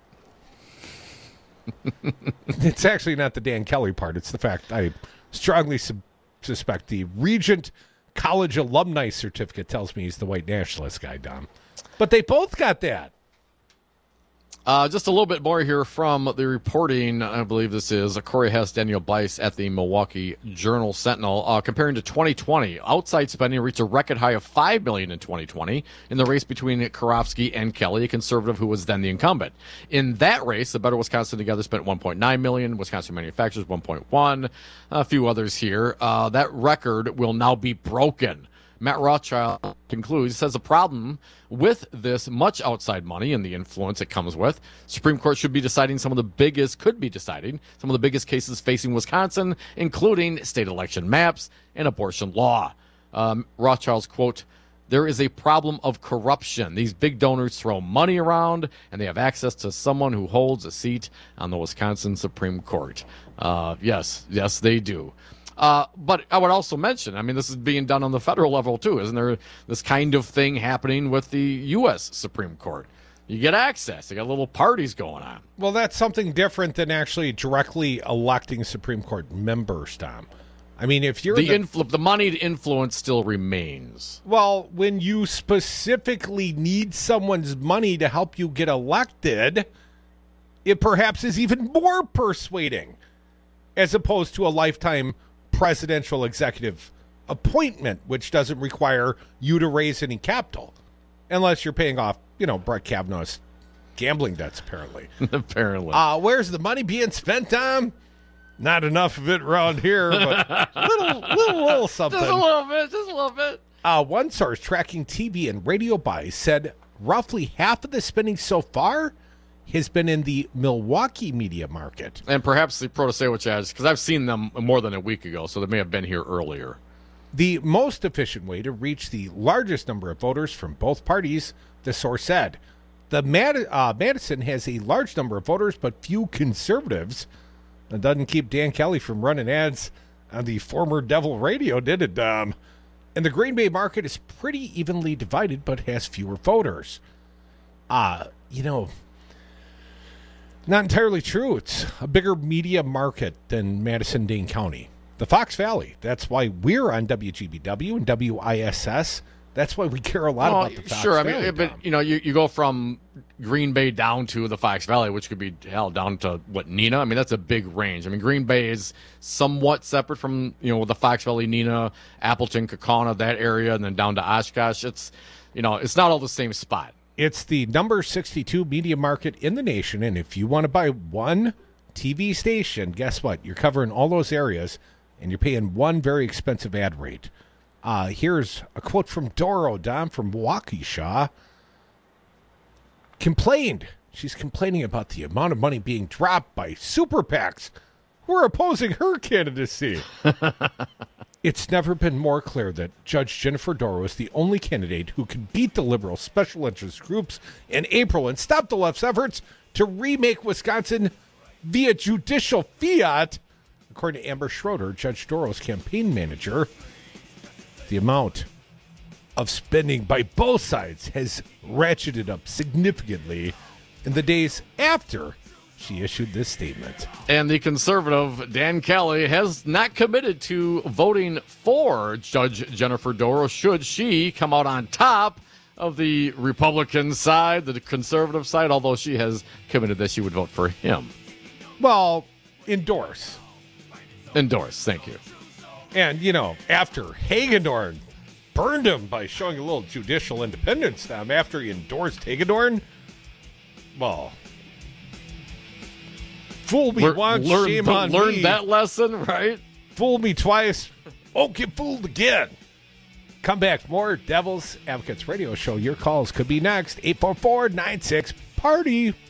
S9: It's actually not the Dan Kelly part. It's the fact I strongly suspect the Regent College alumni certificate tells me he's the white nationalist guy, Dom. But they both got that.
S25: Just a little bit more here from the reporting. I believe this is Corey Hess, Daniel Bice at the Milwaukee Journal Sentinel. Comparing to 2020, outside spending reached a record high of $5 million in 2020 in the race between Karofsky and Kelly, a conservative who was then the incumbent. In that race, the Better Wisconsin Together spent $1.9 million, Wisconsin Manufacturers $1.1, a few others here. That record will now be broken. Matt Rothschild concludes, says the problem with this much outside money and the influence it comes with, Supreme Court should be deciding some of the biggest cases facing Wisconsin, including state election maps and abortion law. Rothschild's quote, there is a problem of corruption. These big donors throw money around, and they have access to someone who holds a seat on the Wisconsin Supreme Court. Yes, they do. But I would also mention, this is being done on the federal level, too. Isn't there this kind of thing happening with the U.S. Supreme Court? You get access. You got little parties going on.
S9: Well, that's something different than actually directly electing Supreme Court members, Tom. If you're
S25: the moneyed influence still remains.
S9: Well, when you specifically need someone's money to help you get elected, it perhaps is even more persuading. as opposed to a lifetime presidential executive appointment, which doesn't require you to raise any capital unless you're paying off, Brett Kavanaugh's gambling debts, apparently.
S25: Apparently.
S9: Where's the money being spent on? Not enough of it around here, but little something.
S25: Just a little bit.
S9: One source tracking TV and radio buys said roughly half of the spending so far has been in the Milwaukee media market.
S25: And perhaps the Protasewicz ads, because I've seen them more than a week ago, so they may have been here earlier.
S9: The most efficient way to reach the largest number of voters from both parties, the source said. The Madison has a large number of voters, but few conservatives. That doesn't keep Dan Kelly from running ads on the former Devil Radio, did it, Dom? And the Green Bay market is pretty evenly divided, but has fewer voters. Not entirely true. It's a bigger media market than Madison-Dane County. The Fox Valley. That's why we're on WGBW and WISS. That's why we care a lot about the Fox Valley.
S25: Sure, but you go from Green Bay down to the Fox Valley, which could be down to Neenah. I mean, that's a big range. I mean, Green Bay is somewhat separate from the Fox Valley, Neenah, Appleton, Kaukauna, that area, and then down to Oshkosh. It's it's not all the same spot.
S9: It's the number 62 media market in the nation, and if you want to buy one TV station, guess what? You're covering all those areas, and you're paying one very expensive ad rate. Here's a quote from Doro, Dom, from Waukesha. She's complaining about the amount of money being dropped by super PACs who are opposing her candidacy. It's never been more clear that Judge Jennifer Doro is the only candidate who can beat the liberal special interest groups in April and stop the left's efforts to remake Wisconsin via judicial fiat. According to Amber Schroeder, Judge Doro's campaign manager, the amount of spending by both sides has ratcheted up significantly in the days after she issued this statement.
S25: And the conservative Dan Kelly has not committed to voting for Judge Jennifer Doro should she come out on top of the Republican side, the conservative side, although she has committed that she would vote for him.
S9: Well, endorse.
S25: Thank you.
S9: And, after Hagedorn burned him by showing a little judicial independence after he endorsed Hagedorn, well, fool me once, shame on me.
S25: Learned that lesson, right?
S9: Fool me twice, won't get fooled again. Come back, more Devil's Advocates Radio Show. Your calls could be next. 844-96-PARTY.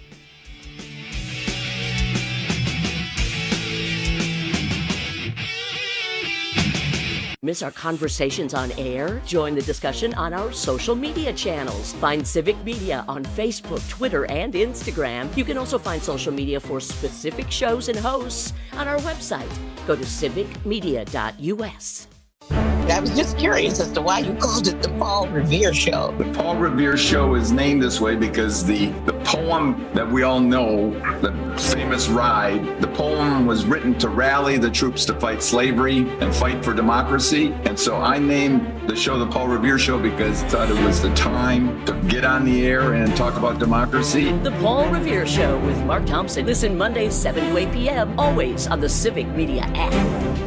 S3: Miss our conversations on air? Join the discussion on our social media channels. Find Civic Media on Facebook, Twitter, and Instagram. You can also find social media for specific shows and hosts on our website. Go to civicmedia.us.
S1: I was just curious as to why you called it the Paul Revere Show.
S14: The Paul Revere Show is named this way because the poem that we all know, the famous Ride, the poem was written to rally the troops to fight slavery and fight for democracy. And so I named the show the Paul Revere Show because I thought it was the time to get on the air and talk about democracy.
S3: The Paul Revere Show with Mark Thompson. Listen Mondays 7 to 8 p.m. always on the Civic Media app.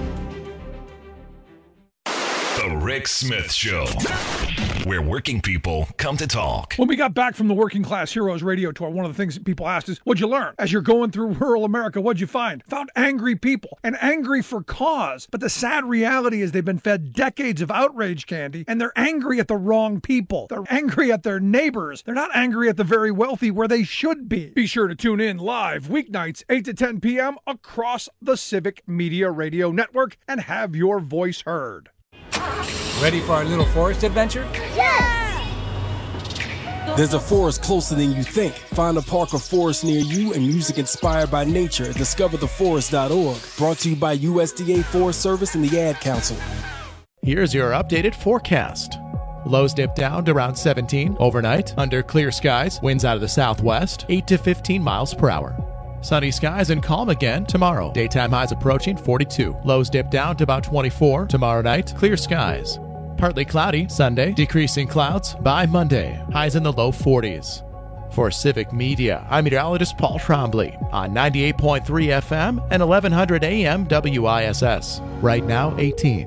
S5: The Rick Smith Show, where working people come to talk.
S17: When we got back from the Working Class Heroes radio tour, one of the things that people asked is, what'd you learn? As you're going through rural America, what'd you find? Found angry people, and angry for cause. But the sad reality is they've been fed decades of outrage candy, and they're angry at the wrong people. They're angry at their neighbors. They're not angry at the very wealthy where they should be. Be sure to tune in live weeknights 8 to 10 p.m. across the Civic Media Radio Network and have your voice heard.
S18: Ready for our little forest adventure?
S19: Yes!
S18: There's a forest closer than you think. Find a park or forest near you and music inspired by nature at discovertheforest.org. Brought to you by USDA Forest Service and the Ad Council.
S8: Here's your updated forecast. Lows dip down to around 17 overnight. Under clear skies, winds out of the southwest, 8 to 15 miles per hour. Sunny skies and calm again tomorrow. Daytime highs approaching 42. Lows dip down to about 24. Tomorrow night, clear skies. Partly cloudy Sunday, decreasing clouds by Monday. Highs in the low 40s. For Civic Media, I'm meteorologist Paul Trombley on 98.3 FM and 1100 AM WISS. Right now, 18.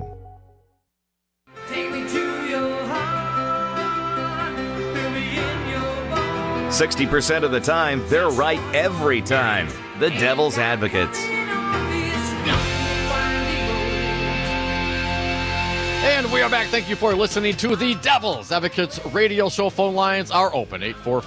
S30: 60% of the time, they're right every time. The Devil's Advocates.
S25: And we are back. Thank you for listening to the Devil's Advocates radio show. Phone lines are open.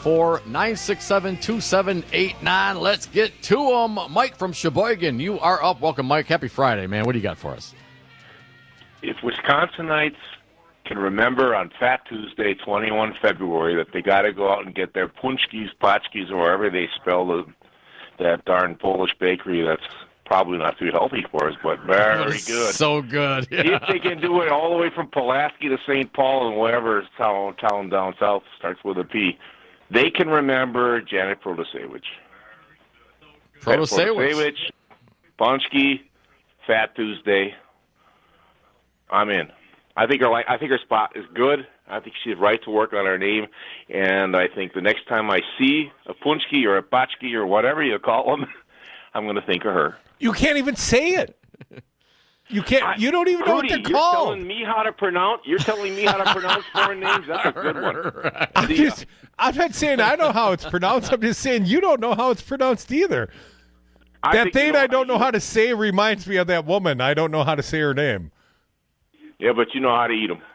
S25: 844-967-2789. Let's get to them. Mike from Sheboygan, you are up. Welcome, Mike. Happy Friday, man. What do you got for us?
S2: If Wisconsinites can remember on Fat Tuesday, 21 February, that they got to go out and get their punchkis, potchkis, or wherever they spell that darn Polish bakery that's probably not too healthy for us, but very good.
S25: So good. Yeah.
S2: See if they can do it all the way from Pulaski to St. Paul and wherever town down south starts with a P. They can remember Janet Protasewicz. Protasewicz, Punchki, Fat Tuesday. I'm in. I think her spot is good. I think she's right to work on her name, and I think the next time I see a Punchki or a Botchki or whatever you call them, I'm going to think of her.
S9: You can't even say it. You can't. You don't even know what they're called.
S2: You're telling me how to pronounce. You're telling me how to pronounce foreign names. That's a good one.
S9: I'm not saying I know how it's pronounced. I'm just saying you don't know how it's pronounced either. That thing I don't know how to say reminds me of that woman. I don't know how to say her name.
S2: Yeah, but you know how to eat them.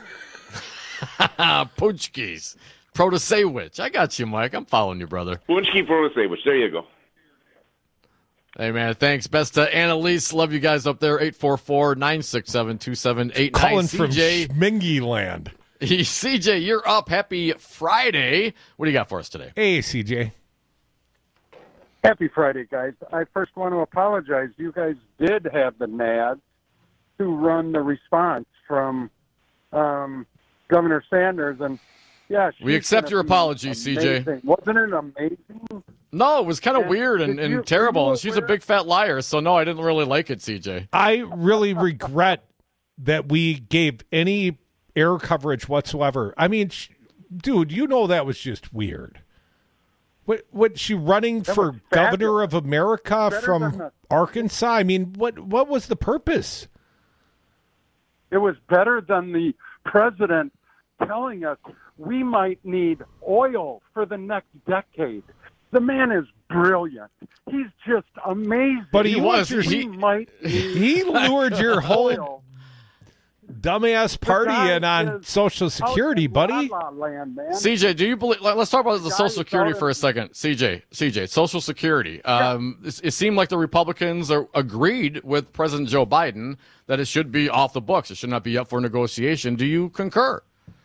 S25: Punchkis. Protasewicz. I got you, Mike. I'm following you, brother.
S2: Punchki Protasewicz. There you go.
S25: Hey, man, thanks. Best to Annalise. Love you guys up there. 844-967-2789.
S9: Calling
S25: CJ,
S9: from Schmingy land.
S25: CJ, you're up. Happy Friday. What do you got for us today?
S9: Hey, CJ.
S4: Happy Friday, guys. I first want to apologize. You guys did have the NAD to run the response from Governor Sanders, and yeah,
S25: we accept your apology,
S4: amazing.
S25: CJ.
S4: Wasn't it amazing?
S25: No, it was kind of weird and terrible, and she's a big fat liar, so no, I didn't really like it, CJ.
S9: I really regret that we gave any air coverage whatsoever. I mean, dude, you know that was just weird. What she running for governor of America from Arkansas? I mean, what was the purpose?
S4: It was better than the president telling us we might need oil for the next decade. The man is brilliant. He's just amazing.
S9: But he lured your whole dumbass party in on Social Security, buddy.
S25: CJ, do you believe? Let's talk about the Social Security for a second. CJ, Social Security. It seemed like the Republicans agreed with President Joe Biden that it should be off the books. It should not be up for negotiation. Do you concur?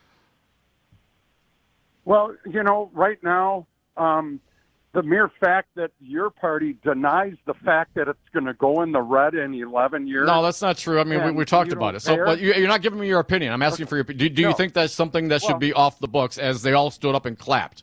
S4: Well, right now, the mere fact that your party denies the fact that it's going to go in the red in 11 years.
S25: No, that's not true. I mean, we talked about it. So, but you're not giving me your opinion. I'm asking for your opinion. Do you think that's something that should be off the books, as they all stood up and clapped?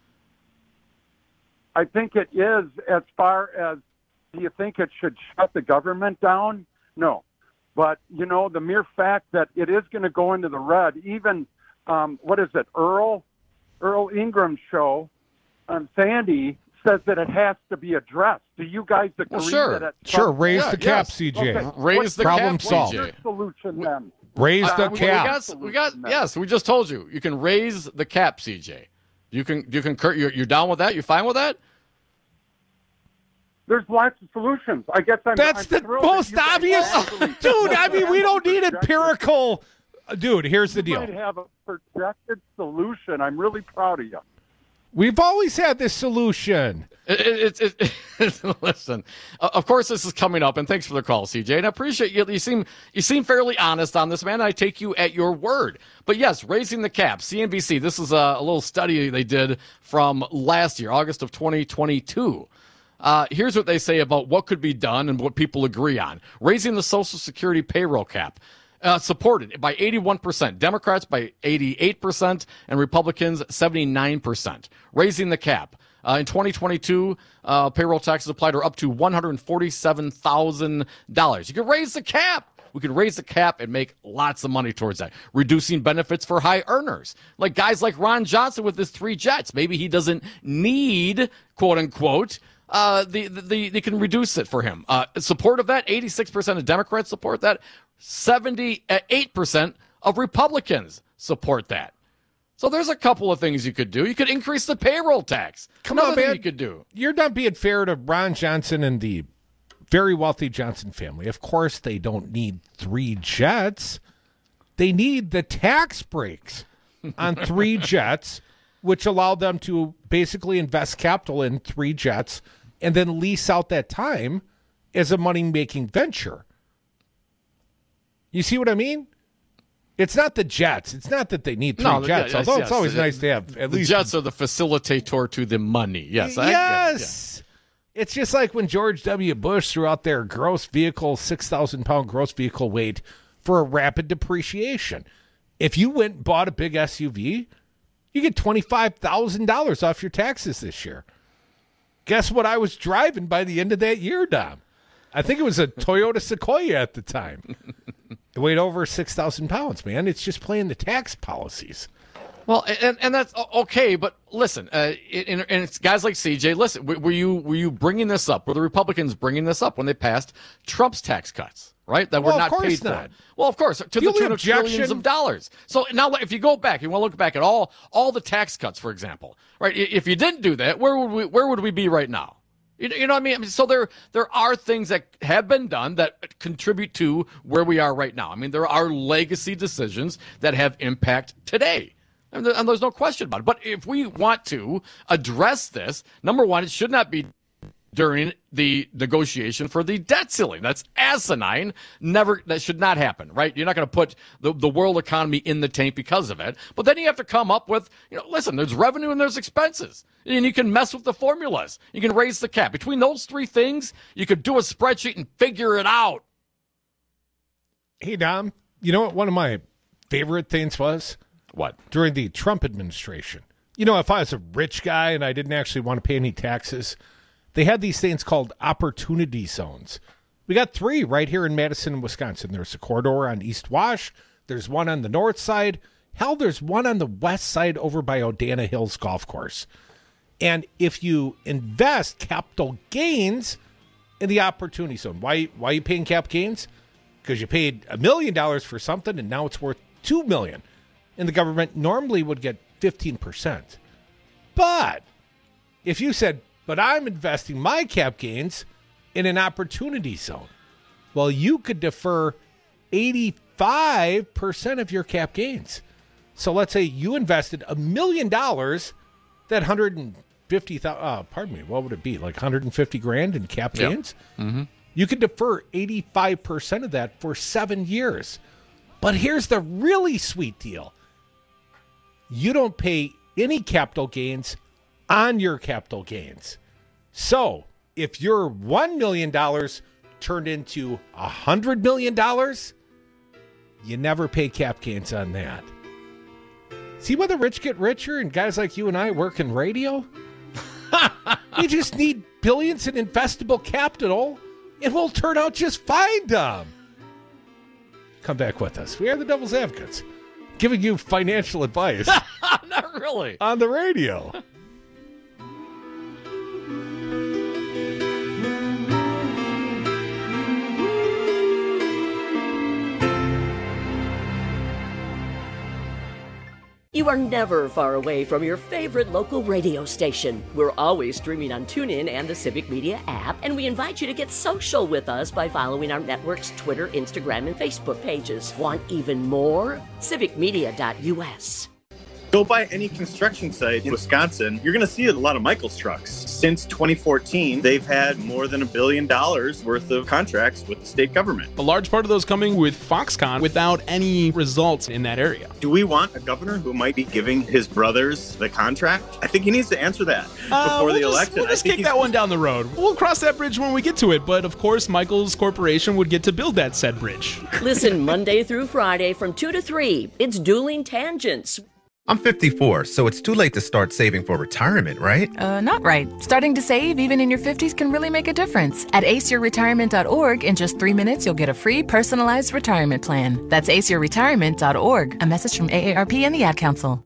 S4: I think it is. As far as, do you think it should shut the government down? No. But, the mere fact that it is going to go into the red, even, Earl Ingram's show on Sandy says that it has to be addressed. Do you guys agree that it's
S9: raise the cap, CJ.
S4: Okay.
S25: Raise the
S9: problem
S25: cap,
S9: solved.
S25: CJ.
S4: Solution then.
S9: Raise the cap.
S25: Yes, we just told you. You can raise the cap, CJ. You concur. You're down with that? You fine with that?
S4: There's lots of solutions. I guess
S9: That's the most obvious. Dude, I mean, we don't need empirical. Dude, here's the deal.
S4: You might have a projected solution. I'm really proud of you.
S9: We've always had this solution.
S25: Listen, of course this is coming up, and thanks for the call, CJ. And I appreciate you. You seem fairly honest on this, man. I take you at your word. But yes, raising the cap. CNBC, this is a little study they did from last year, August of 2022. Here's what they say about what could be done and what people agree on. Raising the Social Security payroll cap. Supported by 81%, Democrats by 88%, and Republicans 79%. Raising the cap. In 2022, payroll taxes applied are up to $147,000. You can raise the cap. We can raise the cap and make lots of money towards that. Reducing benefits for high earners. Like guys like Ron Johnson with his 3 jets. Maybe he doesn't need, quote unquote, they can reduce it for him. Support of that, 86% of Democrats support that. 78% of Republicans support that. So there's a couple of things you could do. You could increase the payroll tax. Another thing you could do.
S9: You're not being fair to Ron Johnson and the very wealthy Johnson family. Of course, they don't need 3 jets. They need the tax breaks on 3 jets, which allow them to basically invest capital in 3 jets and then lease out that time as a money-making venture. You see what I mean? It's not the jets. It's not that they need 3 jets, although it's always nice to have at least.
S25: The jets are the facilitator to the money. Yes.
S9: Yes. It's just like when George W. Bush threw out their gross vehicle, 6,000-pound gross vehicle weight for a rapid depreciation. If you went and bought a big SUV, you get $25,000 off your taxes this year. Guess what I was driving by the end of that year, Dom? I think it was a Toyota Sequoia at the time. It weighed over 6,000 pounds, man. It's just playing the tax policies.
S25: Well, and that's okay, but listen, and it's guys like CJ. Listen, were you bringing this up? Were the Republicans bringing this up when they passed Trump's tax cuts? Right, that were not paid for. Well, of course, to the tune of trillions of dollars. So now, if you go back, you want to look back at all the tax cuts, for example, right? If you didn't do that, where would we be right now? You know what I mean? So there are things that have been done that contribute to where we are right now. I mean, there are legacy decisions that have impact today. And there's no question about it. But if we want to address this, number one, it should not be during the negotiation for the debt ceiling. That's asinine. That should not happen, right? You're not going to put the world economy in the tank because of it. But then you have to come up with, listen, there's revenue and there's expenses. And you can mess with the formulas. You can raise the cap. Between those 3 things, you could do a spreadsheet and figure it out.
S9: Hey, Dom, you know what one of my favorite things was?
S25: What?
S9: During the Trump administration. If I was a rich guy and I didn't actually want to pay any taxes, they had these things called opportunity zones. We got 3 right here in Madison, Wisconsin. There's a corridor on East Wash. There's one on the north side. Hell, there's one on the west side over by Odana Hills Golf Course. And if you invest capital gains in the opportunity zone, why are you paying cap gains? Because you paid $1 million for something and now it's worth $2 million. And the government normally would get 15%. But if you said, but I'm investing my cap gains in an opportunity zone, well, you could defer 85% of your cap gains. So let's say you invested $1 million, that 150,000, pardon me, what would it be? Like 150 grand in cap gains?
S25: Mm-hmm.
S9: You could defer 85% of that for 7 years. But here's the really sweet deal. You don't pay any capital gains on your capital gains. So if your $1 million turned into $100 million, you never pay cap gains on that. See why the rich get richer and guys like you and I work in radio? You just need billions in investable capital. It will turn out just fine, Dom. Come back with us. We are the Devil's Advocates, giving you financial advice.
S25: Not really.
S9: On the radio.
S3: You are never far away from your favorite local radio station. We're always streaming on TuneIn and the Civic Media app, and we invite you to get social with us by following our network's Twitter, Instagram, and Facebook pages. Want even more? civicmedia.us.
S6: Go by any construction site in Wisconsin, you're going to see a lot of Michaels trucks. Since 2014, they've had more than $1 billion worth of contracts with the state government.
S7: A large part of those coming with Foxconn without any results in that area.
S6: Do we want a governor who might be giving his brothers the contract? I think he needs to answer that before the election.
S7: We'll just kick that one down the road. We'll cross that bridge when we get to it, but of course, Michaels Corporation would get to build that said bridge.
S3: Listen Monday through Friday from 2 to 3. It's Dueling Tangents.
S10: I'm 54, so it's too late to start saving for retirement, right?
S11: Not right. Starting to save even in your 50s can really make a difference. At aceyourretirement.org, in just 3 minutes, you'll get a free personalized retirement plan. That's aceyourretirement.org. A message from AARP and the Ad Council.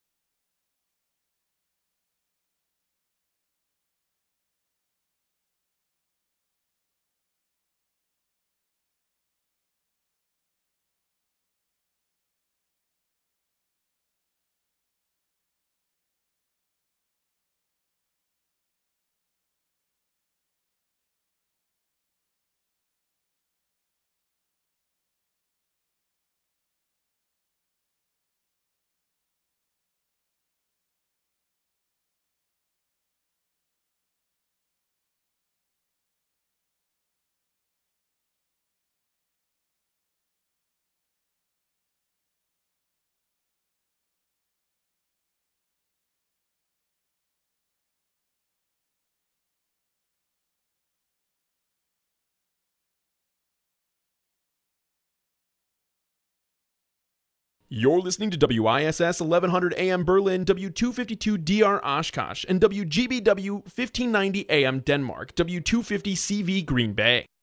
S7: You're listening to WISS 1100 AM Berlin, W252 DR Oshkosh, and WGBW 1590 AM Denmark, W250 CV Green Bay.